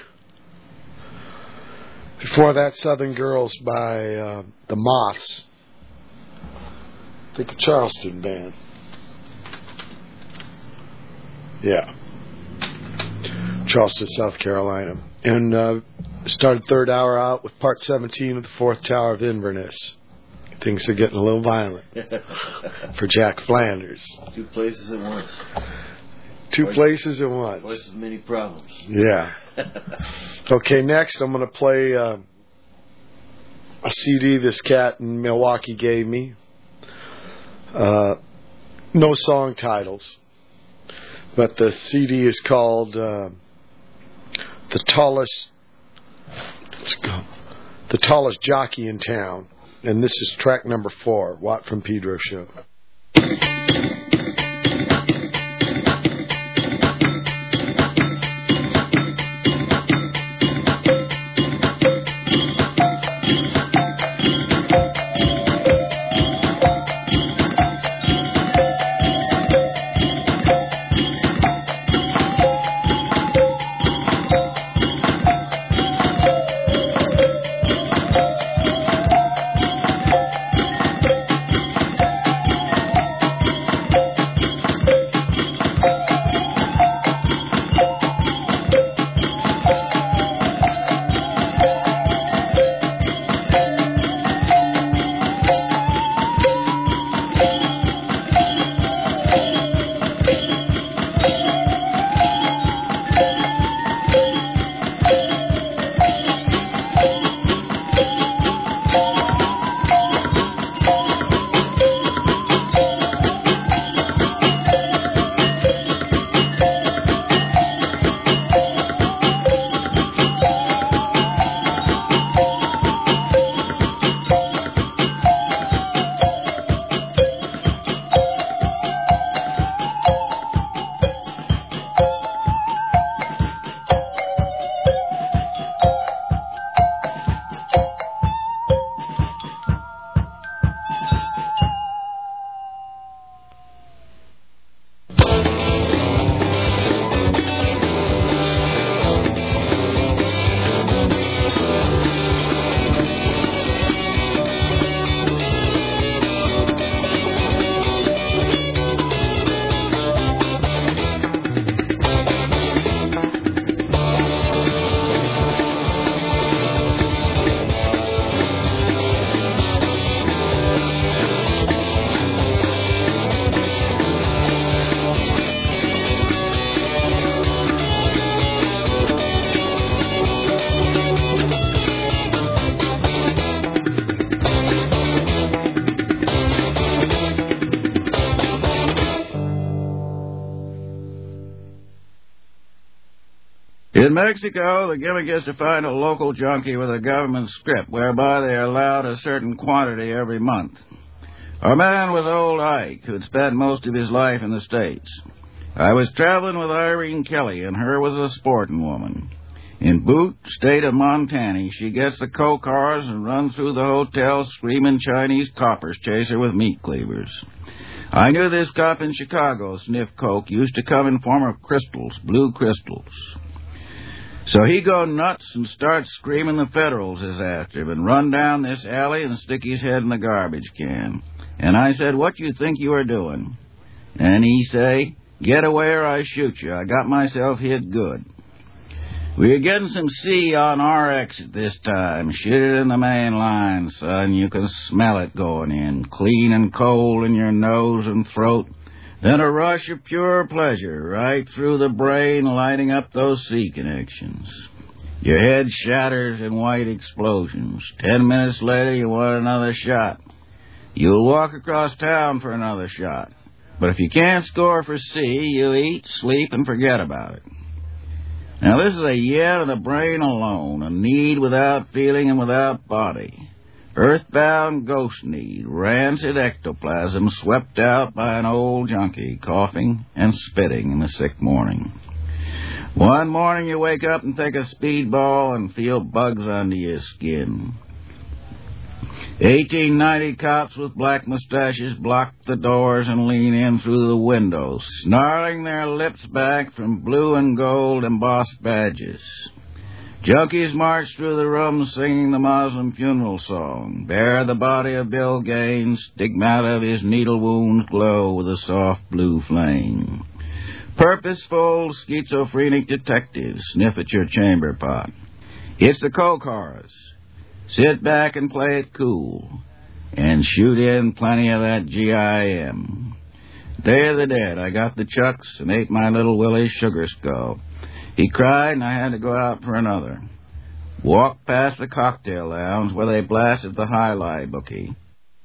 Before that, Southern Girls by the Moths. I think a Charleston band. Yeah. Charleston, South Carolina. And started third hour out with part 17 of the Fourth Tower of Inverness. Things are getting a little violent for Jack Flanders. 2 places at once. Two places at once. Twice as many problems. Yeah. Okay, next I'm going to play a CD this cat in Milwaukee gave me. No song titles. But the CD is called The Tallest Jockey in Town. And this is track number 4, Watt from Pedro show. In Mexico, the gimmick is to find a local junkie with a government script whereby they are allowed a certain quantity every month. Our man was old Ike, who'd spent most of his life in the States. I was traveling with Irene Kelly, and her was a sporting woman. In Butte, state of Montana, she gets the coke cars and runs through the hotel screaming Chinese coppers chase her with meat cleavers. I knew this cop in Chicago sniffed coke, used to come in form of crystals, blue crystals. So he go nuts and starts screaming the Federals is after him and run down this alley and stick his head in the garbage can. And I said, "What you think you are doing?" And he say, "Get away or I shoot you. I got myself hit good." We are getting some sea on our exit this time. Shoot it in the main line, son. You can smell it going in, clean and cold in your nose and throat. Then a rush of pure pleasure right through the brain, lighting up those sea connections. Your head shatters in white explosions. 10 minutes later, you want another shot. You'll walk across town for another shot. But if you can't score for C, you eat, sleep, and forget about it. Now, this is a yet of the brain alone, a need without feeling and without body. Earthbound ghost need, rancid ectoplasm swept out by an old junkie, coughing and spitting in the sick morning. One morning you wake up and take a speedball and feel bugs under your skin. 1890 cops with black mustaches block the doors and lean in through the windows, snarling their lips back from blue and gold embossed badges. Junkies march through the room singing the Muslim funeral song. Bear the body of Bill Gaines, stigmata of his needle wounds glow with a soft blue flame. Purposeful, schizophrenic detectives sniff at your chamber pot. It's the Kokars. Sit back and play it cool, and shoot in plenty of that GIM. Day of the Dead, I got the chucks and ate my little Willie sugar skull. He cried, and I had to go out for another. Walked past the cocktail lounge where they blasted the High-Lie bookie.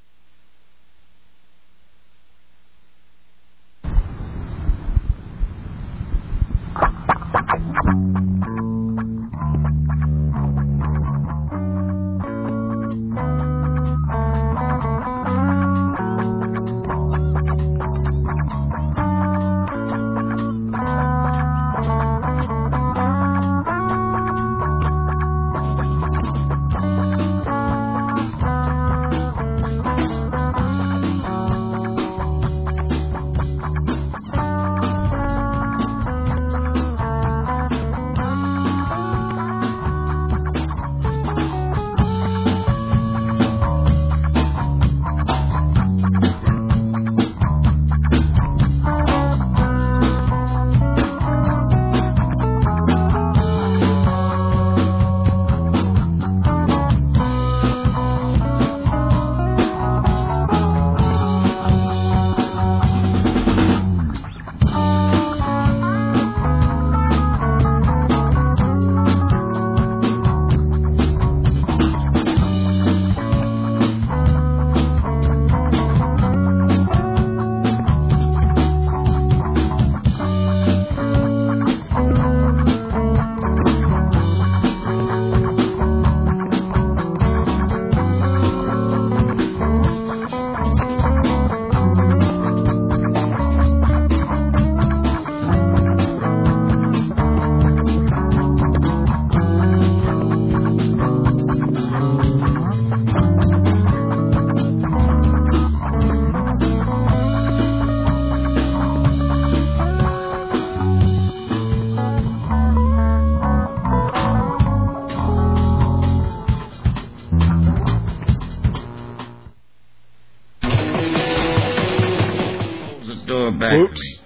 Oops.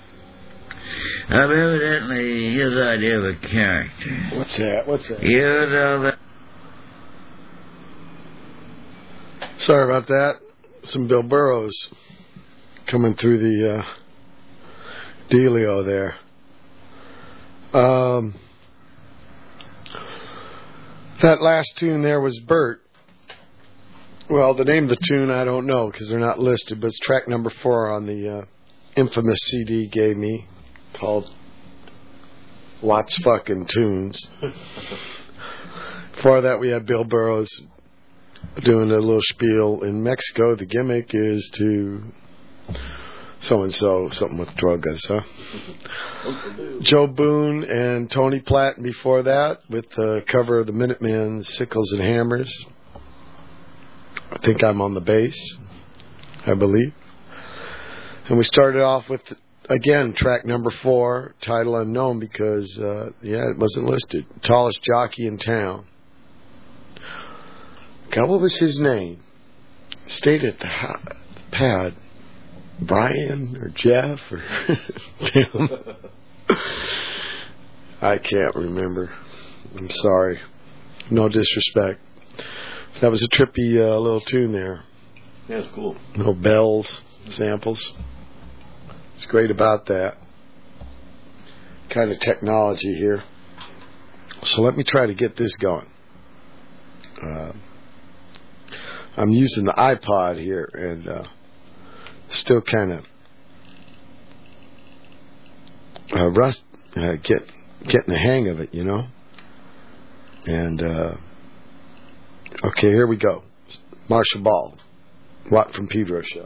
Evidently his idea of a character. What's that? You know that. Sorry about that. Some Bill Burroughs coming through the dealio there. That last tune there was Bert. Well, the name of the tune I don't know because they're not listed, but it's track number 4 on the infamous CD gave me called Lots Fucking Tunes. Before that we had Bill Burroughs doing a little spiel. In Mexico the gimmick is to so-and-so, something with drugs, huh? Joe Boone and Tony Platt before that with the cover of the Minutemen, Sickles and Hammers. I think I'm on the bass, I believe. And we started off with, again, track number 4, title unknown because, it wasn't listed. Tallest jockey in town. God, what was his name? Stayed at the pad. Brian or Jeff or... Damn. I can't remember. I'm sorry. No disrespect. That was a trippy little tune there. Yeah, it's cool. No bells, samples. It's great about that kind of technology here. So let me try to get this going. I'm using the iPod here and still kind of getting the hang of it, you know. And okay, here we go. Marshall Ball, Watt from Pedro Show.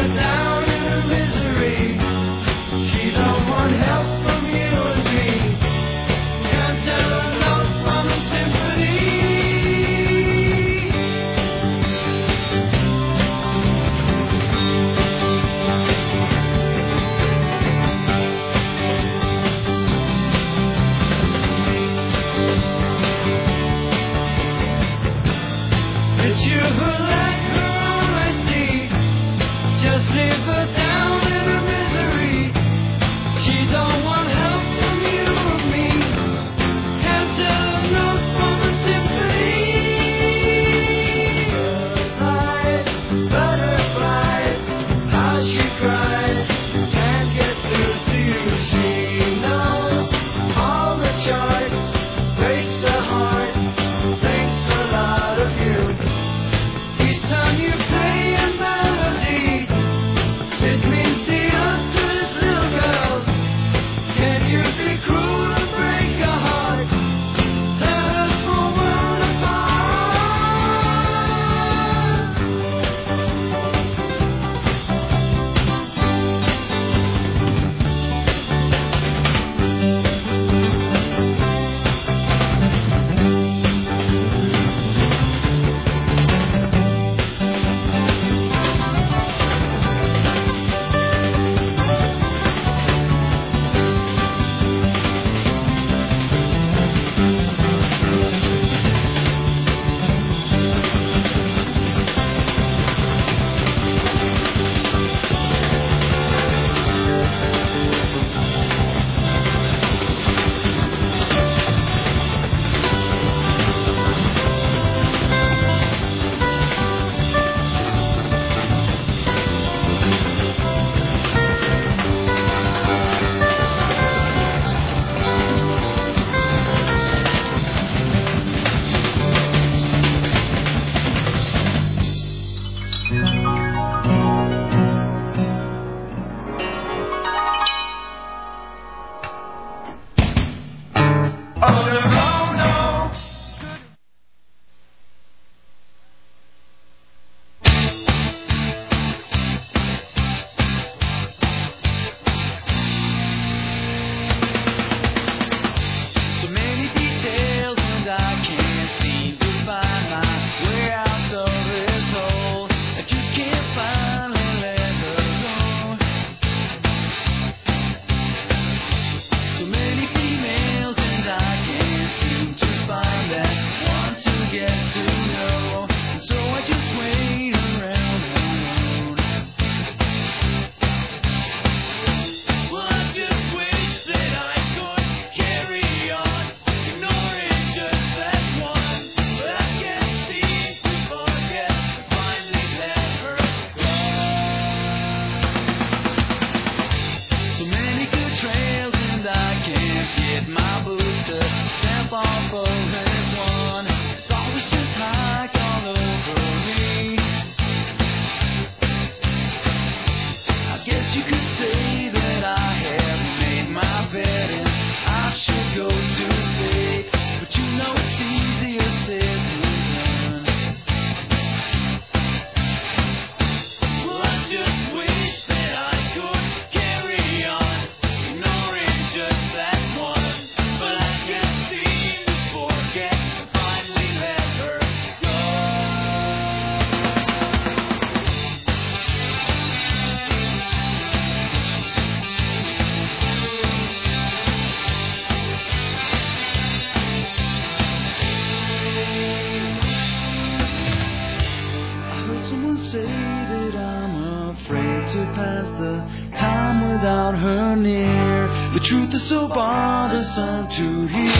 truth is so bothersome to hear.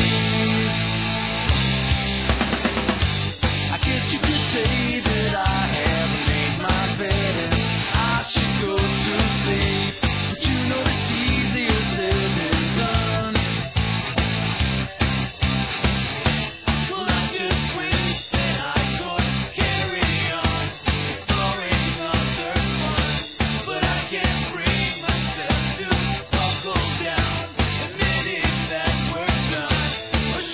I guess you could say that I haven't made my bed and I should go to sleep. But you know it's easier said than done. Well, I just wish that I could carry on, exploring other fun. But I can't bring myself to buckle down, admitting that we're done. Or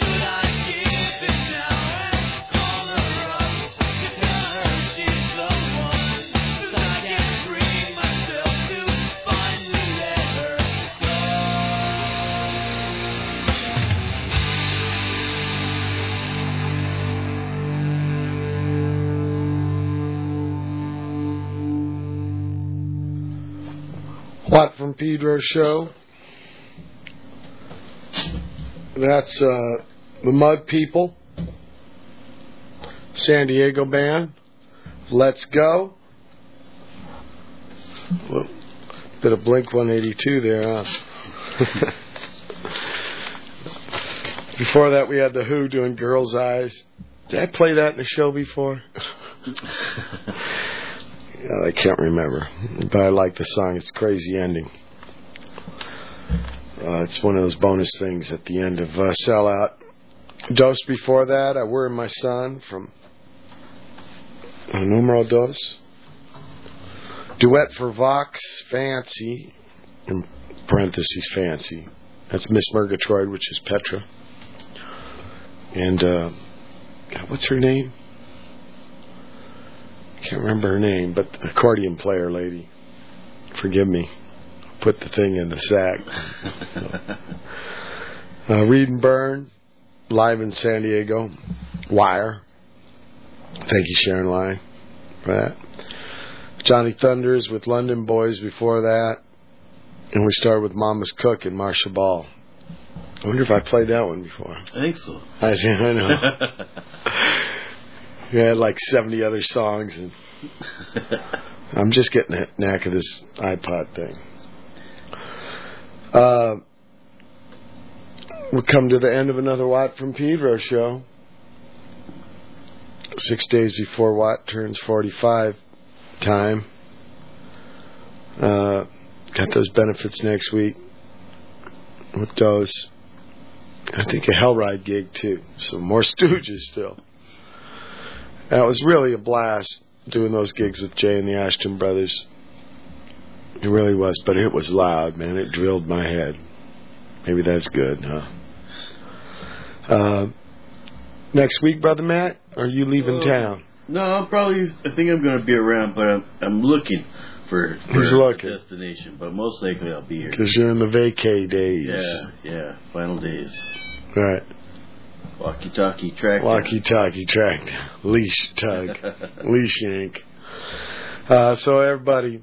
Watt from Pedro show. That's the Mud People, San Diego band. Let's Go. Well, bit of Blink 182 there, huh? Before that, we had The Who doing Girl's Eyes. Did I play that in the show before? I can't remember, but I like the song. It's a crazy ending. It's one of those bonus things at the end of Sellout. Dos before that, I Were My Son from Numero Dos. Duet for Vox, Fancy, in parentheses, Fancy. That's Miss Murgatroyd, which is Petra. And, what's her name? Can't remember her name, but the accordion player lady. Forgive me. Put the thing in the sack. Read and Burn, live in San Diego. Wire. Thank you, Sharon Lyon, for that. Johnny Thunders with London Boys before that. And we started with Mama's Cook and Marcia Ball. I wonder if I played that one before. I think so. I know. We had like 70 other songs, and I'm just getting the knack of this iPod thing. We come to the end of another Watt from Pedro show. 6 days before Watt turns 45 time. Got those benefits next week with those. I think a Hellride gig too. So more Stooges still. And it was really a blast doing those gigs with Jay and the Ashton Brothers. It really was, but it was loud, man. It drilled my head. Maybe that's good, huh? Next week, Brother Matt, are you leaving town? No, I think I'm going to be around, but I'm looking for a destination. But most likely I'll be here. Because you're in the vacay days. Yeah, final days. Right. Walkie-talkie tractor. Walkie-talkie tractor. Leash tug. Leash yank. So everybody,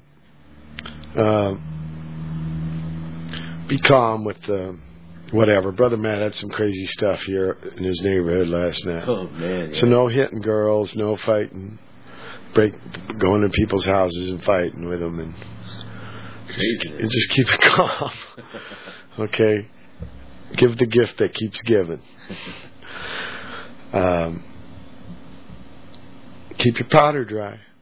be calm with whatever. Brother Matt had some crazy stuff here in his neighborhood last night. Oh, man. So no hitting girls, no fighting. Going to people's houses and fighting with them. And just keep it calm. Okay? Give the gift that keeps giving. Keep your powder dry.